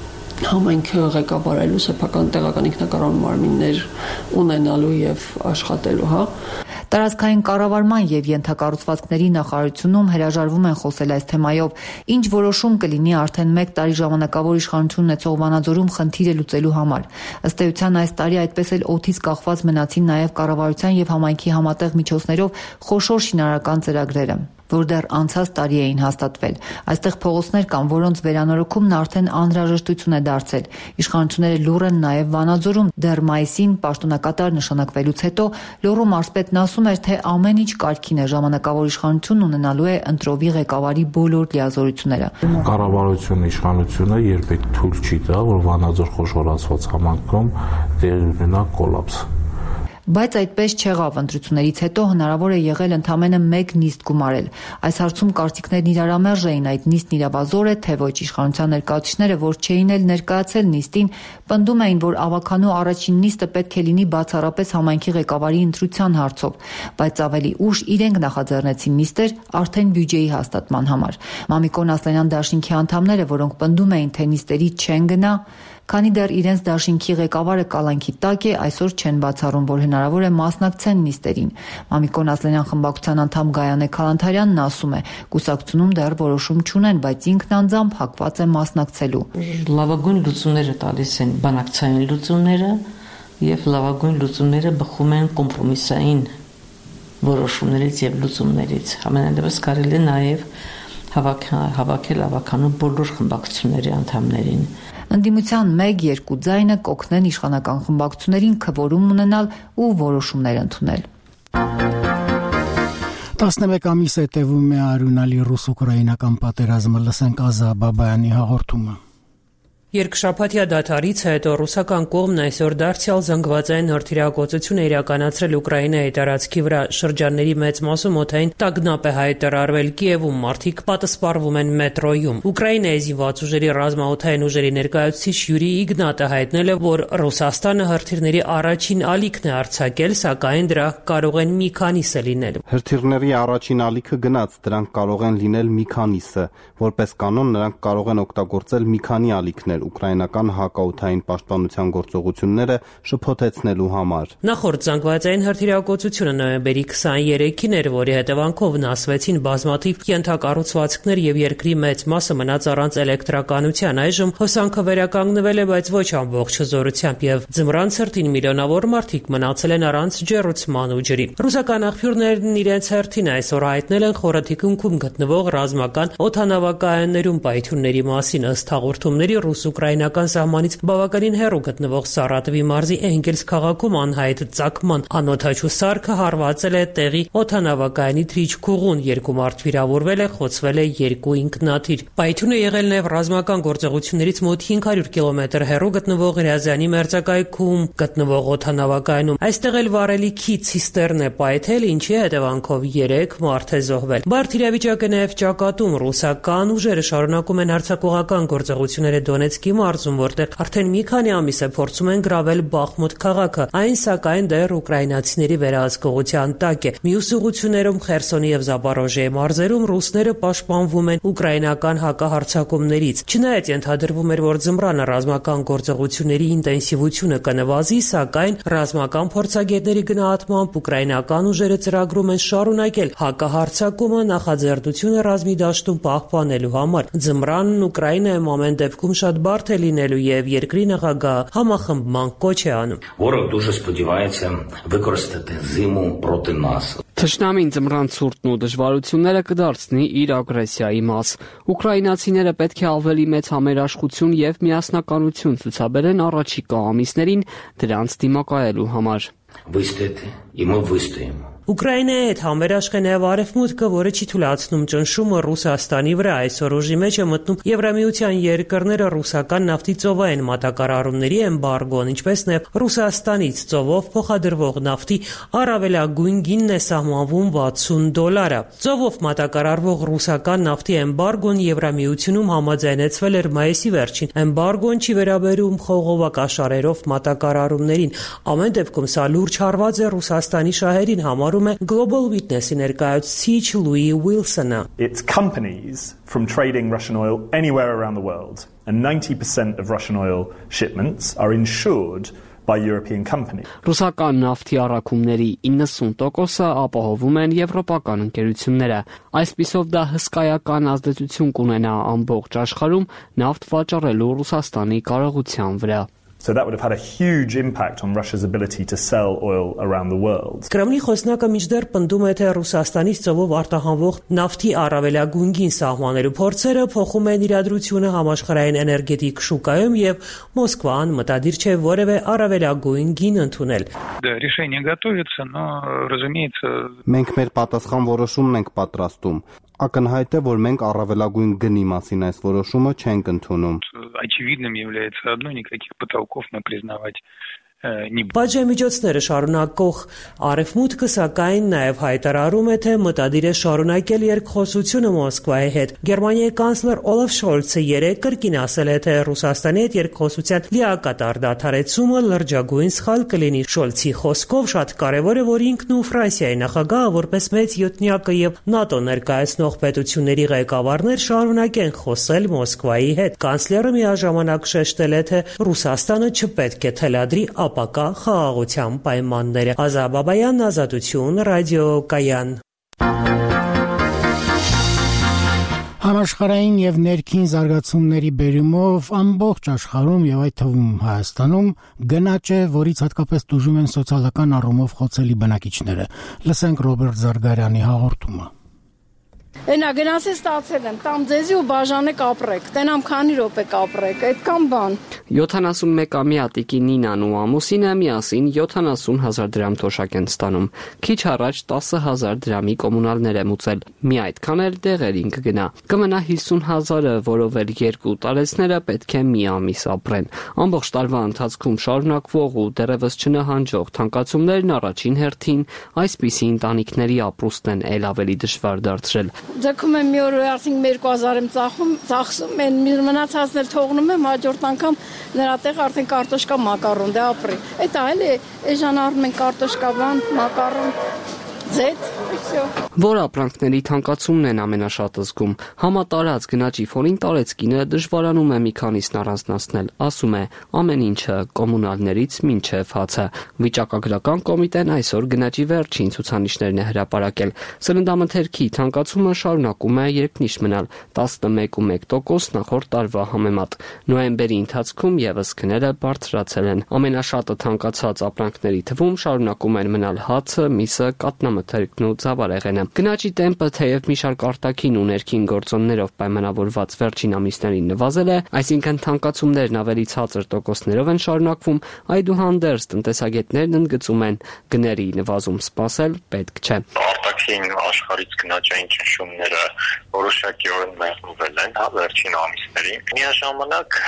համայնքը ղեկավարելու, սեփական տեղական ինքնակառավարման մարմիններ ունենալու եւ աշխատելու, Տարածքային կառավարման եւ ենթակառուցվածքների նախարարությունում հրաժարվում են խոսել այս թեմայով, ինչ որոշում կլինի արդեն 1 տարի ժամանակավոր իշխանություն ունեցող Վանաձորում խնդիրը լուծելու համար։ Ըստ էության այս տարի այդպես էլ օդից կախված մնացին նաեւ կառավարության եւ համայնքի համատեղ միջոցներով խոշոր շինարարական ծրագրերը, որ դեռ անցած տարի էին հաստատվել։ Այստեղ փողոցներ կան, որոնց վերանորոգումն արդեն անհրաժեշտություն է դարձել։ Իշխանությունները լուռ են նաև Վանաձորում։ Դեռ մայիսին պաշտոնակատար նշանակվելուց հետո Լոռու մարզպետն ասում էր, թե ամեն ինչ կարգին է, ժամանակավոր իշխանություն ունենալու է ընտրովի ղեկավարի բոլոր լիազորությունները։ Կառավարությունը, իշխանությունը երբեք թույլ չի տա, որ Վանաձոր խոշորացված համայնքում տեղի ունենա կոլապս։ Բայց այդպես չեղավ, ընտրություններից հետո հնարավոր է եղել ընդամենը 1 նիստ գումարել։ Այս հարցում կարծիքներն իրարամերժ էին, այդ նիստն իրավազոր է, թե ոչ, իշխանության ներկայացուցիչները, որ չէին էլ ներկայացել նիստին, պնդում էին, որ ավականու առաջին նիստը պետք է լինի բացառապես համայնքի ղեկավարի ընտրության հարցով, բայց ավելի ուշ իրենք նախաձեռնեցին նիստեր արդեն բյուջեի հաստատման համար։ Մամիկոն Ասլանյան դաշինքի անդամները, որոնք պնդում էին, թե նիստերի չեն գնա, քանի դեռ իրենց դաշինքի ղեկավարը կալանքի տակ է, այսօր չեն բացառում, որ հնարավոր է մասնակցեն նիստերին։ Մամիկոն Ասլանյան խմբակցության անդամ Գայանե Քալանթարյանն ասում է, կուսակցությունում դեռ որոշում չունեն, բայց ինքն անձամբ հակված է մասնակցելու։ Լավագույն լուծումները տալիս են բանակցային լուծումները եւ լավագույն լուծումները բխում են կոմպրոմիսային որոշումներից եւ լուծումներից։ Ամենայնիվս կարելի է նաեւ հավաքել ավականու բոլոր խմբակցությունների անդամներին։ Ընդդիմության 1-2 ձայնը կօգնեն իշխանական խմբակցություններին քվորում ունենալ ու որոշումներ ընդունել։ 11 ամիս է տևում է արյունալի ռուս-ուկրաինական պատերազմը, լսենք Ազա Բաբայանի հաղորդումը։ Երկշաբաթյա դադարից հետո ռուսական կողմն այսօր դարձյալ զանգվածային հրթիռագործություն է իրականացրել Ուկրաինայի տարածքի վրա։ Շրջանների մեծ մասում օդային տագնապ է հայտարարվել Կիևում, մարդիկ պատսպարվում են մետրոյում։ Ուկրաինայի զինված ուժերի ռազմաօդային ուժերի ներկայացուցիչ Յուրի Իգնատը հայտնել է, որ Ռուսաստանը հրթիռների առաջին ալիքն է արձակել, սակայն դրա կարող են մի քանիսը լինել։ Հրթիռների առաջին ալիքը գնաց, դրանք կարող են լինել մի քանիսը։ Որպես կանոն նրանք կարող են օգտագործել մի քանի ալիքներ։ էր ուկրաինական հակաօդային պաշտպանության գործողությունները շփոթեցնելու համար։ Նախորդ զանգվածային հրթիռակոծությունը նոյեմբերի 23-ին էր, որի հետևանքով վնասվեցին բազմաթիվ ենթակառուցվածքներ եւ երկրի մեծ մասը մնաց առանց էլեկտրականության։ Այժմ հոսանքը վերականգնվել է, բայց ոչ ամբողջ հզորությամբ եւ ձմռան ցրտին միլիոնավոր մարդիկ մնացել են առանց ջեռուցման ու ջրի։ Ռուսական աղբյուրներն իրենց հերթին այսօր հայտնել են խորաթիկունքում գտնվող ռազմական օդանավակայաններում պայթյունների մասին։ Ըստ հաղորդումների ռուս-ուկրաինական սահմանից բավականին հեռու գտնվող Սարատովի մարզի Էնգելս քաղաքում անհայտ ծագման անօդաչու սարքը հարվածել է տեղի օդանավակայանի թռիչքուղուն, 2 մարդ վիրավորվել է, խոցվել է 2 ինքնաթիռ։ Պայթյունը եղել է ռազմական գործողություններից մոտ 500 կիլոմետր հեռու գտնվող Ռիազանի մերձակայքում գտնվող օդանավակայանում։ Այստեղ էլ վարելիքի ցիստերն է պայթել, ինչի հետևանքով 3 մարդ է զոհվել։ Բարդ իրավիճակ է նաև ճակատում։ Ռուսական ուժերը շարունակում են հարձակողական գործողությունները Դոնեցկի մարզում, որտեղ արդեն մի քանի ամիս է փորձում են գրավել Բախմուտ քաղաքը։ Այն սակայն դեռ ուկրաինացիների վերահսկողության տակ է։ Մյուս ուղղություններում Խերսոնի եւ Զապորոժիեի մարզերում ռուսները պաշտպանվում են ուկրաինական հակահարձակումներից։ Չնայած ենթադրվում էր, որ ձմռանը ռազմական գործողությունների ինտենսիվությունը կնվազի, սակայն ռազմական փորձագետների գնահատմամբ ուկրաինական ուժերը ծրագրում են շարունակել հակահարձակումը նախաձեռնությունը ռազմի դաշտում պահպանելու համար։ Ձմռանն Ուկրաինայում ամեն դեպքում շատ բարդ է լինելու եւ երկրի նախագահը համախմբման կոչ է անում։ Ворог дуже сподівається використати зиму проти нас. Թշնամին ձմռան ցուրտն ու դժվարությունները կդարձնի իր ագրեսիայի մաս։ Ուկրաինացիները պետք է ավելի մեծ համերաշխություն եւ միասնականություն ցուցաբերեն առաջիկա ամիսներին դրանց դիմակայելու համար։ Вистояти, і ми вистоїмо. Ուկրաինայի հետ համերաշխ է նաև Արևմուտքը, որը չի թույլատրում ճնշումը Ռուսաստանի վրա։ Այսօր ուժի մեջ է մտնում Եվրամիության երկրները ռուսական նավթի ծովային մատակարարումների էմբարգոն, ինչպես նաև Ռուսաստանից ծովով փոխադրվող նավթի առավելագույն գինն է սահմանվում $60։ Ծովով մատակարարվող ռուսական նավթի էմբարգոն Եվրամիությունում համաձայնեցվել էր մայիսի վերջին։ Էմբարգոն չի վերաբերում խողովակաշարերով մատակարարումներին։ Ամեն դեպքում սա լուրջ հարված է Ռուսաստանի շահերին, համարում Global Witness-ի ներկայացուցիչ Լուի Ուիլսոնը. It's companies from trading Russian oil anywhere around the world, and 90% of Russian oil shipments are insured by European companies. Ռուսական նավթի առաքումների 90%-ը ապահովում են եվրոպական ընկերությունները։ Այսպիսով դա հսկայական ազդեցություն կունենա ամբողջ աշխարհում նավթ վաճառելու Ռուսաստանի կարողության վրա։ So that would have had a huge impact on Russia's ability to sell oil around the world. Կրեմլի խոսնակը մինչդեռ պնդում է, թե Ռուսաստանից ծովով արտահանվող նավթի առավելագույն գին սահմանելու փորձերը փոխում են իրադրությունը համաշխարհային էներգետիկ շուկայում եւ Մոսկվան մտադիր չէ որևէ առավելագույն գին ընդունել։ Да, решение готовится, но, разумеется, մենք մեր պատասխան որոշումն ենք պատրաստում։ Ակնհայտ է, որ մենք առավելագույն գնի մասին այս որոշումը չենք ընդունում։ Очевидным является одно, никаких потолков мы признавать не будем. Պատժամիջոցները շարունակող Արևմուտքը սակայն նաև հայտարարում է, թե մտադիր է շարունակել երկխոսությունը Մոսկվայի հետ։ Գերմանիայի կանցլեր Օլաֆ Շոլցը երեկ կրկին ասել է, թե Ռուսաստանի հետ երկխոսության լիակատար դադարեցումը լրջագույն սխալ կլինի։ Շոլցի խոսքով շատ կարևոր է, որ ինքն ու Ֆրանսիայի նախագահը որպես մեծ յոթնյակը եւ ՆԱՏՕ ներկայացնող պետությունների ղեկավարներ շարունակեն խոսել Մոսկվայի հետ։ Կանցլերը միաժամանակ շեշտել է, թե Ռուսաստանը չպետք է թելադրի ապակա խաղաղության պայմանները։ Ազա Բաբայան, Ազատություն, ռադիոկայան։ Համաշխարհային եւ ներքին զարգացումների բերումով ամբողջ աշխարհում եւ այդ թվում Հայաստանում գնաճ է, որից հատկապես դժում են սոցիալական առումով խոցելի բնակիչները։ Լսենք Ռոբերտ Զարգարյանի հաղորդումը։ Այնա գնացի ստացել եմ, տամ ձեզի ու բաժանը կապրեք, տենամ քանի րոպե կապրեք, այդքան բան։ 71-ամյա տիկին Նինան ու ամուսինը միասին 70,000 դրամ թոշակ են ստանում։ Քիչ առաջ 10,000 դրամի կոմունալներ եմ ուծել։ Մի այդքան էլ դեղերին կգնա։ Կմնա 50,000-ը, որով էլ 2 տարեցները պետք է մի ամիս ապրեն։ Ամբողջ տարվա ընթացքում շարունակվող ու դեռևս չնահանջող թանկացումներն առաջին հերթին այսպիսի ընտանիքների ապրուստն են ել ավելի դժվար դարձրել։ Ձգում եմ մի օր արդեն 2000 եմ ծախսում, են մնացածն էլ թողնում եմ, հաջորդ անգամ նրա տեղ արդեն կարտոշկա մակարոն դե ապրի։ Այդ այլ է, էժան առնում են կարտոշկա բան, մակարոն, Որ ապրանքների թանկացումն են ամենաշատը զգում։ Համատարած գնաճի ֆոնին տարեցկինը դժվարանում է մի քանիսն առանձնացնել, ասում է ամեն ինչը կոմունալներից մինչև հացը։ Վիճակագրական կոմիտեն այսօր գնաճի վերջին ցուցանիշներն է հրապարակել։ Սննդամթերքի թանկացումը շարունակում է երկնիշ մնալ 11.1% նախորդ տարվա համեմատ։ Նոյեմբերի ընթացքում եւս գները բարձրացել են։ Ամենաշատը թանկացած ապրանքների թվում շարունակում են մնալ հացը, միսը, կաթնամթերքն ու ծավալեղենը։ Գնաճի տեմպը թեև մի շարք արտաքին ու ներքին գործոններով պայմանավորված վերջին ամիսներին նվազել է, այսինքն թանկացումներն ավելի ցածր տոկոսներով են շարունակվում, այդուհանդերձ տնտեսագետներն ընդգծում են գների նվազում սպասել պետք չէ։ Արտաքին աշխարհից գնաճային ճնշումները որոշակիորեն մեղմվել են վերջին ամիսներին։ Միաժամանակ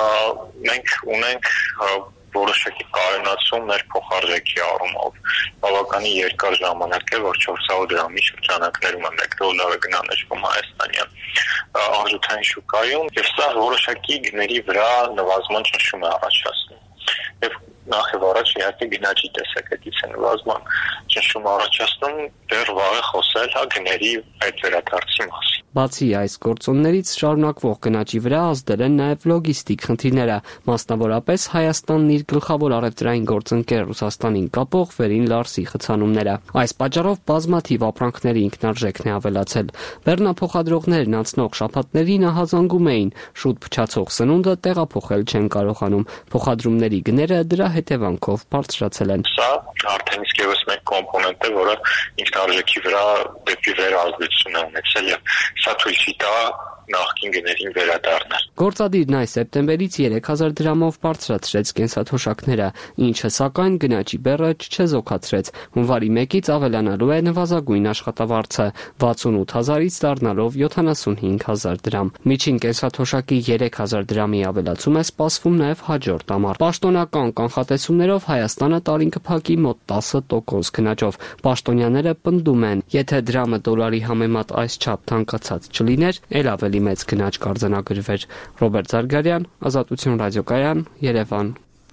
մենք ունենք որոշակի կայունացում մեր փոխարժեքի առումով։ Բավականին երկար ժամանակ է, որ 400 դրամի շրջանակներում է $1 գնանշվում հայաստանյան արժութային շուկայում, եւ սա որոշակի գների վրա նվազման ճնշում է առաջացնում։ Եվ նախ եւ առաջ իհարկե գնաճի տեսակետից է նվազման ճնշում առաջացնում, դեռ վաղ է խոսել գների այդ վերադարձի մասին։ Բացի այս գործոններից շարունակվող գնաճի վրա ազդել են նաև լոգիստիկ խնդիրները, մասնավորապես Հայաստանն իր գլխավոր առևտրային գործընկեր Ռուսաստանին կապող վերին Լարսի խցանումները։ Այս պատճառով բազմաթիվ ապրանքների ինքնարժեքն է ավելացել։ Բեռնափոխադրողներն անցնող շաբաթներին ահազանգում էին, շուտ փչացող սնունդը տեղափոխել չեն կարողանում։ Փոխադրումների գները դրա հետևանքով բարձրացել են։ Սա արդեն իսկ եւս մեկ կոմպոնենտ է, որը ինքնարժեքի վրա դեպի վեր ազդեցություն է ունեցել եւ սա թույլ չի տա նախկին գներին վերադառնալ։ Գործադիրն այս սեպտեմբերից 3000 դրամով բարձրացրեց կենսաթոշակները, ինչը սակայն գնաճի բեռը չչեզոքացրեց։ Հունվարի 1-ից ավելանալու է նվազագույն աշխատավարձը 68000-ից դառնալով 75000 դրամ։ Միջին կենսաթոշակի 3000 դրամի ավելացում է սպասվում նաև հաջորդ ամառ։ Պաշտոնական կանխատեսումներով Հայաստանը տարին կփակի մոտ 10% գնաճով։ Պաշտոնյաները պնդում են, եթե դրամը դոլարի համեմատ այսչափ թանկացած չլիներ, ել ավելի մեծ գնաճ կարձանագրվեր։ Ռոբերտ Զարգարյան, Ազատություն ռադիոկայան, Երևան։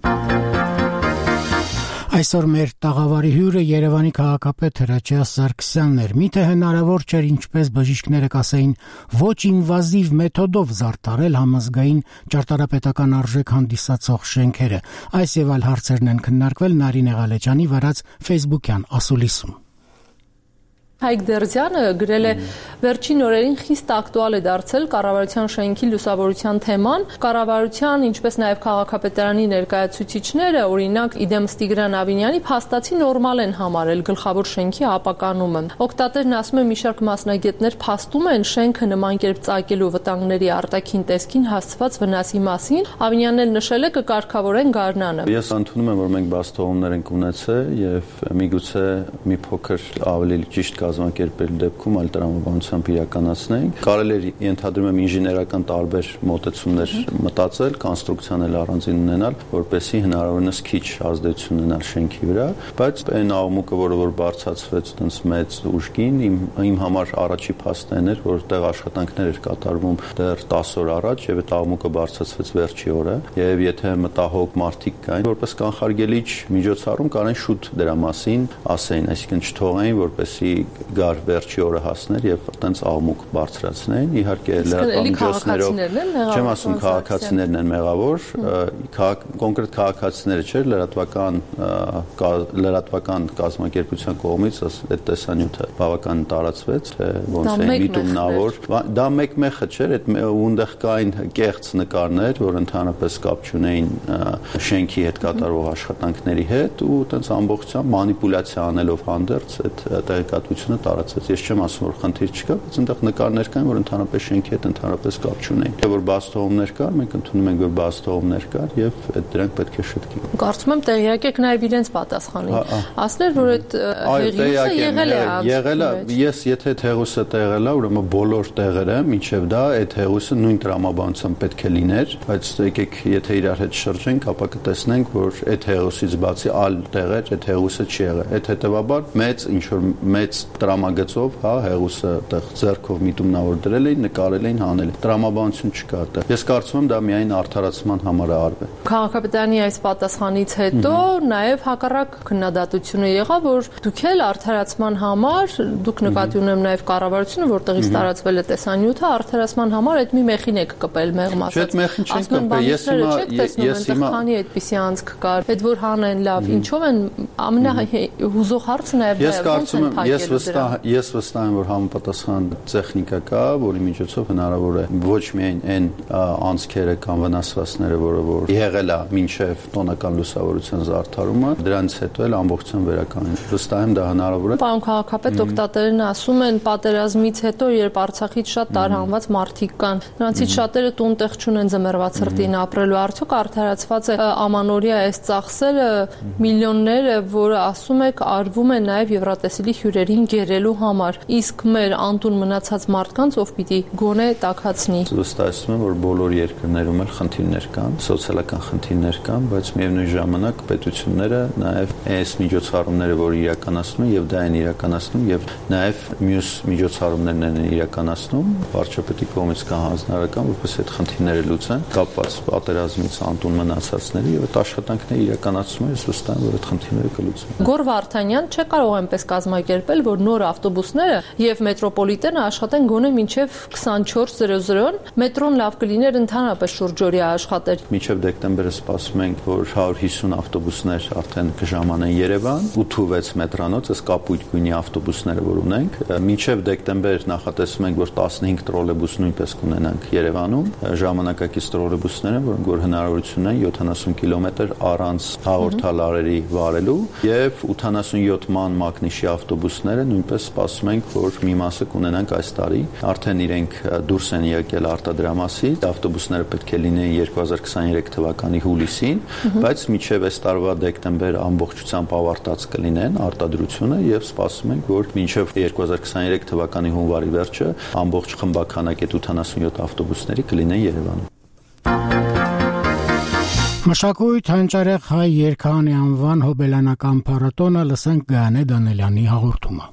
Այսօր մեր տաղավարի հյուրը Երևանի քաղաքապետ Հրաչյա Սարգսյանն էր։ Միթե հնարավոր չէր, ինչպես բժիշկները կասեին, ոչ ինվազիվ մեթոդով զարդարել համազգային ճարտարապետական արժեք հանդիսացող շենքերը։ Այս եւ այլ հարցերն են քննարկվել Նարինե Ղալեջյանի վարած Facebook-յան ասուլիսում։ Հայկ Դերձյանը գրել է վերջին օրերին խիստ ակտուալ է դարձել կառավարության շենքի լուսավորության թեման։ Կառավարության, ինչպես նաև քաղաքապետարանի ներկայացուցիչները, օրինակ Իդեմս Տիգրան Ավինյանի փաստացի նորմալ են համարել գլխավոր շենքի ապականումը։ Օգտատերն ասում է մի շարք մասնագետներ փաստում են շենքը նման կերպ ծագելու վտանգների արտաքին տեսքին հասցված վնասի մասին։ Ավինյանն էլ նշել է կկարգավորեն գարնանը։ Ես ընդունում եմ, որ մենք բաստողումներ ենք ունեցել եւ միգուցե մի փոքր ավելի ճիշտ կազմակերպել դեպքում այլ տրամաբանությամբ իրականացնենք։ Կարելի է ենթադրում եմ ինժեներական տարբեր մոտեցումներ մտածել, կոնստրուկցիան էլ առանձին ունենալ, որպեսզի հնարավորինս քիչ ազդեցություն ունենալ շենքի վրա, բայց այն աղմուկը, որը բարձրացվեց այնց մեծ ուժգին, իմ համար առաջի փաստն էր, որ տեղ աշխատանքներ էր կատարվում դեռ 10 օր առաջ եւ այդ աղմուկը բարձրացվեց վերջի օրը, եւ եթե մտահոգ մարդիկ կային, որպես կանխարգելիչ միջոցառում կարեն շուտ դրա մասին ասեին, այսինքն չթողային, որպեսզի գար վերջի օրը հասներ եւ այտենց աղմուկ բարձրացնեն։ Իհարկե լրատվամիջոցներով չեմ ասում քաղաքացիներն են մեղավոր, կոնկրետ քաղաքացիները չէ, լրատվական կազմակերպության կողմից այդ տեսանյութը բավական տարածվեց, ոնց է միտումնավոր։ Դա մեկ մեխը չէր, այդ ունդեղ կային կեղծ նկարներ, որ ընդհանրապես կապ չունեին շենքի հետ կատարվող աշխատանքների հետ ու այտենց ամբողջությամբ մանիպուլյացիա անելով հանդերձ այդ տեղեկատվությունը տարածեց։ Ես չեմ ասում, որ խնդիր չկա, բայց այնտեղ նկարներ կային, որ ընդհանրապես շենքի հետ ընդհանրապես կապ չունեին։ Որ բաստողումներ կար, մենք ընդունում ենք, որ բաստողումներ կար եւ այդ դրանք պետք է շտկի։ Կարծում եմ տեղյակ եք նաեւ իրենց պատասխանին։ Ասներ, որ այդ հեղուսը եղել է։ Ես եթե այդ հեղուսը տեղել է, ուրեմն բոլոր տեղերը, մինչեւ դա այդ հեղուսը նույն տրամաբանությամբ պետք է լիներ, բայց եկեք եթե իրար հետ շրջենք, ապա կտեսնենք, որ այդ հեղուսից բացի այլ տեղեր այդ հեղուսը չի եղել։ Այդ հետեւաբար մեծ ինչ որ մեծ տրամագծով, հա, հեղուսը այդտեղ ձեռքով միտումնավոր դրել էին, նկարել էին, հանել։ Տրամաբանություն չկա այդտեղ։ Ես կարծում եմ դա միայն արդարացման համար է արվել։ Քաղաքապետարանի այս պատասխանից հետո նաև հակառակ քննադատությունը եղավ, որ դուք էլ արդարացման համար, դուք նկատի ունեմ նաև կառավարությունը, որտեղից տարածվել է տեսանյութը, արդարացման համար այդ մի մեխին եք կպել մեղմ ասած։ Ես հիմա քանի այդպիսի անձք կար, այդ որ հանեն լավ, ինչով են ամենահուզող հարցը նաև ես վստահ եմ, որ համապատասխան տեխնիկա կա, որի միջոցով հնարավոր է ոչ միայն այն անձքերը կամ վնասվածքները, որ եղել է մինչև տոնական լուսավորության զարդարումը, դրանից հետո էլ ամբողջությամբ վերականգնել։ Վստահ եմ դա հնարավոր է։ Պարոն քաղաքապետ, օգտատերերն ասում են, պատերազմից հետո, երբ Արցախից շատ տարհանված մարդիկ կան, նրանցից շատերը տուն-տեղ չունեն ձմեռվա ցրտին ապրելու, արդյոք արդարացված է ամանորյա այս ծախսերը, միլիոնները, որը ասում եք արվում է նաև Եվրատեսիլի հյուրերին գերելու համար, իսկ մեր անտուն մնացած մարդկանց ով պիտի գոնե տաքացնի։ Վստահեցնում եմ, որ բոլոր երկրներում էլ խնդիրներ կան, սոցիալական խնդիրներ կան, բայց միևնույն ժամանակ պետությունները նաև այս միջոցառումները, որ իրականացնում են, եւ դա են իրականացնում, եւ նաև մյուս միջոցառումներն են իրականացնում, վարչապետի կողմից կա հանձնարարական, որպես այդ խնդիրները լուծեն, կապված պատերազմից անտուն մնացածների եւ այդ աշխատանքները իրականացում են, ես վստահ եմ, որ այդ խնդիրները կլուծվեն։ Գոր Վարդանյան չէ կարող այնպես կազմակերպել, որ նոր ավտոբուսները եւ մետրոպոլիտենը աշխատեն գոնե մինչեւ 24:00, մետրոն լավ կլիներ ընդհանրապես շուրջօրյա աշխատեր։ Մինչև դեկտեմբերը սպասում ենք, որ 150 ավտոբուսներ արդեն կժամանեն Երևան, 8-6 մետրանոց, այս կապույտ գույնի ավտոբուսները, որ ունենք, մինչև դեկտեմբեր նախատեսում ենք, որ 15 տրոլեյբուս նույնպես կունենանք Երևանում, ժամանակակից տրոլեյբուսները, որոնք որ հնարավորություն են 70 կիլոմետր առանց հաղորդալարերի վարելու, եւ 87 ման մակնիշի ավտոբուսները նույնպես սպասում ենք, որ մի մասը կունենանք այս տարի, արդեն իրենք դուրս են եկել արտադրամասից, ավտոբուսները պետք է լինեն 2023 թվականի հուլիսին, բայց մինչև այս տարվա դեկտեմբեր ամբողջությամբ ավարտած կլինեն արտադրությունը եւ սպասում ենք, որ մինչև 2023 թվականի հունվարի վերջը ամբողջ խմբականակետ 87 ավտոբուսների կլինեն Երևանում։ Մշակույթ հանճարեղ հայ երգահանի անվան հոբելյանական փառատոնը լսենք Գայանե Դանելյանի հաղորդումը։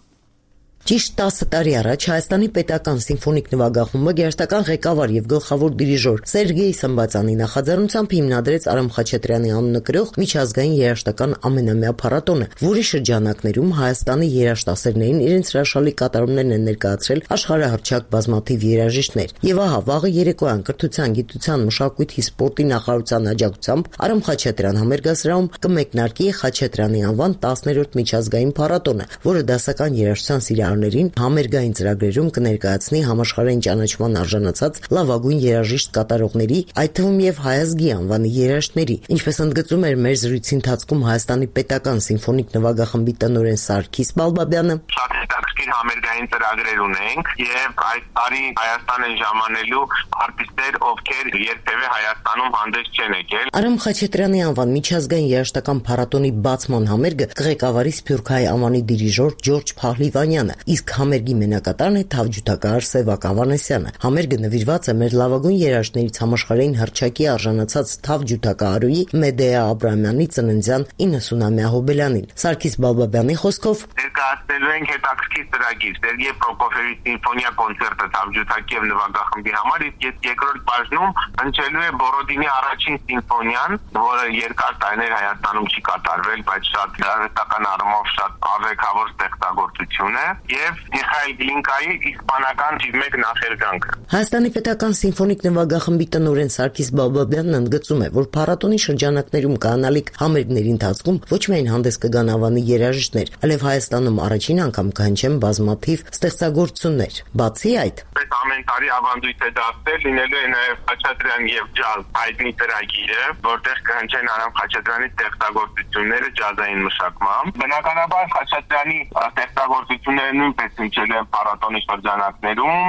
Ճիշտ 10 տարի առաջ Հայաստանի պետական սիմֆոնիկ նվագախումբը գերստական ղեկավար եւ գլխավոր դիրիժոր Սերգեյ Սմբացյանի նախաձեռնությամբ հիմնադրեց Արամ Խաչատրյանի անունը կրող միջազգային երաժշտական ամենամյա փառատոնը, որի շրջանակներում Հայաստանի երաժշտասերներին իրենց հրաշալի կատարումներն են ներկայացրել աշխարհահռչակ բազմաթիվ երաժիշտներ։ Եվ ահա վաղը երեկոյան կրթության, գիտության, մշակույթի, սպորտի նախարարության աջակցությամբ Արամ Խաչատրյան համերգասրահում կմեկնարկի Խաչատրյանի անվան 10-րդ միջազգային փառատոնը, որը դասական երաժշտության համերգային ծրագրերում կներկայացնի համաշխարհային ճանաչման արժանացած լավագույն երաժիշտ կատարողների, այդ թվում եւ հայազգի անվանի երաժիշտների, ինչպես ընդգծում էր մեր զրույցի ընթացքում Հայաստանի պետական սիմֆոնիկ նվագախմբի տնօրեն Սարգիս Բալբաբյանը։ Շատ հետաքրքիր համերգային ծրագրեր ունենք եւ այս տարի Հայաստան են ժամանելու արտիստներ, ովքեր երբևէ Հայաստանում հանդես չեն եկել։ Արամ Խաչատրյանի անվան միջազգային երաժշտական փառատոնի բացման համերգը կղեկավարի Սփյուռքահայ անվանի դիրիժոր Ջորջ Փահլիվանյանը, իսկ համերգի մենակատարն է թավջութակահար Սևակ Ավանեսյանը։ Համերգը նվիրված է մեր լավագույն երաժիշտներից համաշխարհային հռչակի արժանացած թավջութակահարուի Մեդեա Աբրահամյանի ծննդյան 90-ամյա հոբելյանին։ Սարգիս Բալբաբյանի խոսքով ներկայացնելու ենք հետաքրքիր ծրագիր Սերգեյ Պրոկոֆիևի սիմֆոնիա կոնցերտը թավջութակի եւ նվագախմբի համար, իսկ երկրորդ բաժնում հնչելու է Բորոդինի առաջին սիմֆոնիան, որը երկար տարիներ Հայաստանում չի կատարվել, բայց շատ գեղեցկական առումով շատ արժեքավոր ստեղծագործություն է, եւ Միխայել Գլինկայի իսպանական Ջիվմեկ նախերգանքը։ Հայաստանի պետական սիմֆոնիկ նվագախմբի տնօրեն Սարգիս Բալբաբյանն ընդգծում է, որ փառատոնի շրջանակներում կանալիք համերգների ընթացքում ոչ միայն հանդես կգան ավանի երաժիշտներ, այլև Հայաստանում առաջին անգամ կհնչեն բազմաթիվ ստեղծագործություններ։ Բացի այդ, ամեն տարի ավանդույթ է դարձել, լինելու է նաև Խաչատրյան եւ ջազ հայտնի ծրագիրը, որտեղ կհնչեն Արամ Խաչատրյանի ստեղծագործությունները ջազային մշակմամբ։ Բնականաբար Խաչատրյանի ստեղծագործությունները նույնպես հնչելու են փառատոնի շրջանակներում,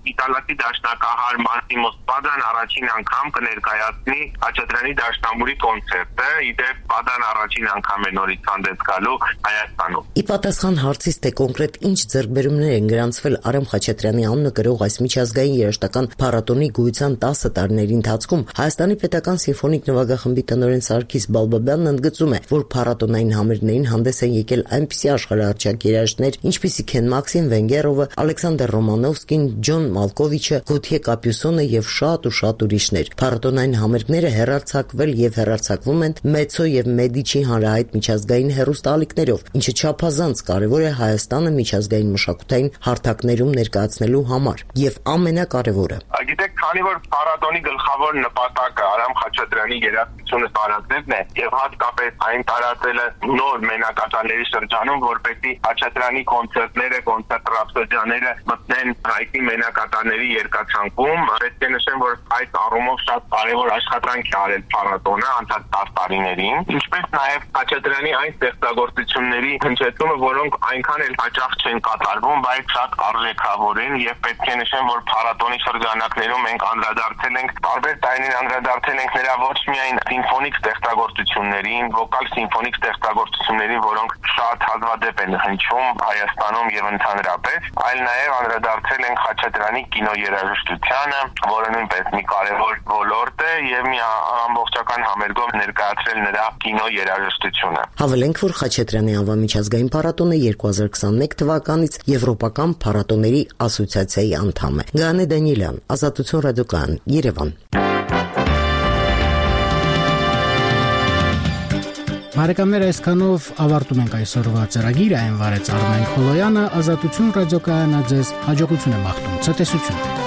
իտալացի դաշնակահար Մասիմո Սպադան առաջին անգամ կներկայացնի Խաչատրյանի դաշնամուրի կոնցերտը, իդեպ Սպադան առաջին անգամ է նորից հանդես գալու Հայաստանում։ Ի պատասխան հարցից, թե կոնկրետ ինչ ձեռքբերումներ են գրանցվել Արամ Խաչատրյանի անունը կրող այս միջազգային երաժշտական փառատոնի գոյության 10 տարիների ընթացքում, Հայաստանի պետական սիմֆոնիկ նվագախմբի տնօրեն Սարգիս Բալբաբյանն ընդգծում է, որ փառատոնային համերգներին հանդես են եկել այնպիսի աշխարհահռչակ երաժիշտներ, ինչպիսիք են Մաքսիմ Վենգերովը, Ալեքսանդր Ռոմանովսկին, Ջոն Մալկովիչը, Գոթիե Կապյուսոնը եւ շատ ուրիշներ։ Փառատոնային համերգները հեռարձակվել եւ հեռարձակվում են Մեծո եւ Մեդիչի հանրահայտ միջազգային հեռուստաալիքներով, ինչը չափազանց կարեւոր է Հայաստանը միջազգային մշակութային հարթակներում ներկայացնելու համար եւ ամենակարևորը։ Գիտեք, քանի որ փառատոնի գլխավոր նպատակը Արամ Խաչատրյանի երաժշտությունը տարածելն է եւ հատկապես այն տարածելը նոր մենակատարների շրջանում, որպեսզի Խաչատրյանի կոնցերտները, կոնցերտ ռապսոդիաները մտնեն հայտնի մենակատարների երկացանկում, պետք է նշեմ, որ այս առումով շատ կարևոր աշխատանք է արել փառատոնը անցած 10 տարիներին, ինչպես նաեւ Խաչատրյանի այն ստեղծագործությունների հնչեցումը, որոնք այնքան էլ հաճախ չեն կատարվում, բայց շատ արժեքավոր են եւ պետք է նշեմ, որ փառատոնի շրջանակներում մենք անդրադարձել ենք տարբեր տարիներին անդրադարձել ենք նրա ոչ միայն սիմֆոնիկ ստեղծագործություններին, վոկալ սիմֆոնիկ ստեղծագործություններին, որոնք շատ հազվադեպ են հնչում Հայաստանում եւ ընդհանրապես, այլ նաեւ անդրադարձել ենք Խաչատրյանի կինոերաժշտությանը, որը նույնպես մի կարևոր ոլորտ է եւ մի ամբողջական համերգով ներկայացրել նրա կինոերաժշտությունը։ Հավելենք, որ Խաչատրյանի անվան միջազգային փառատոնը 2021 թվականից Եվրոպական փառատոների ասոցիացիայի անդամ է։ Գանե Դանիելյան, Ազատություն ռադիոկայան, Երևան։ Բարեկամներ, այսքանով ավարտում ենք այսօրվա ծրագիրը, այն վարեց Արմեն Խոլոյանը, Ազատություն ռադիոկայանը ձեզ հաջողություն է մաղթում, ցտեսություն։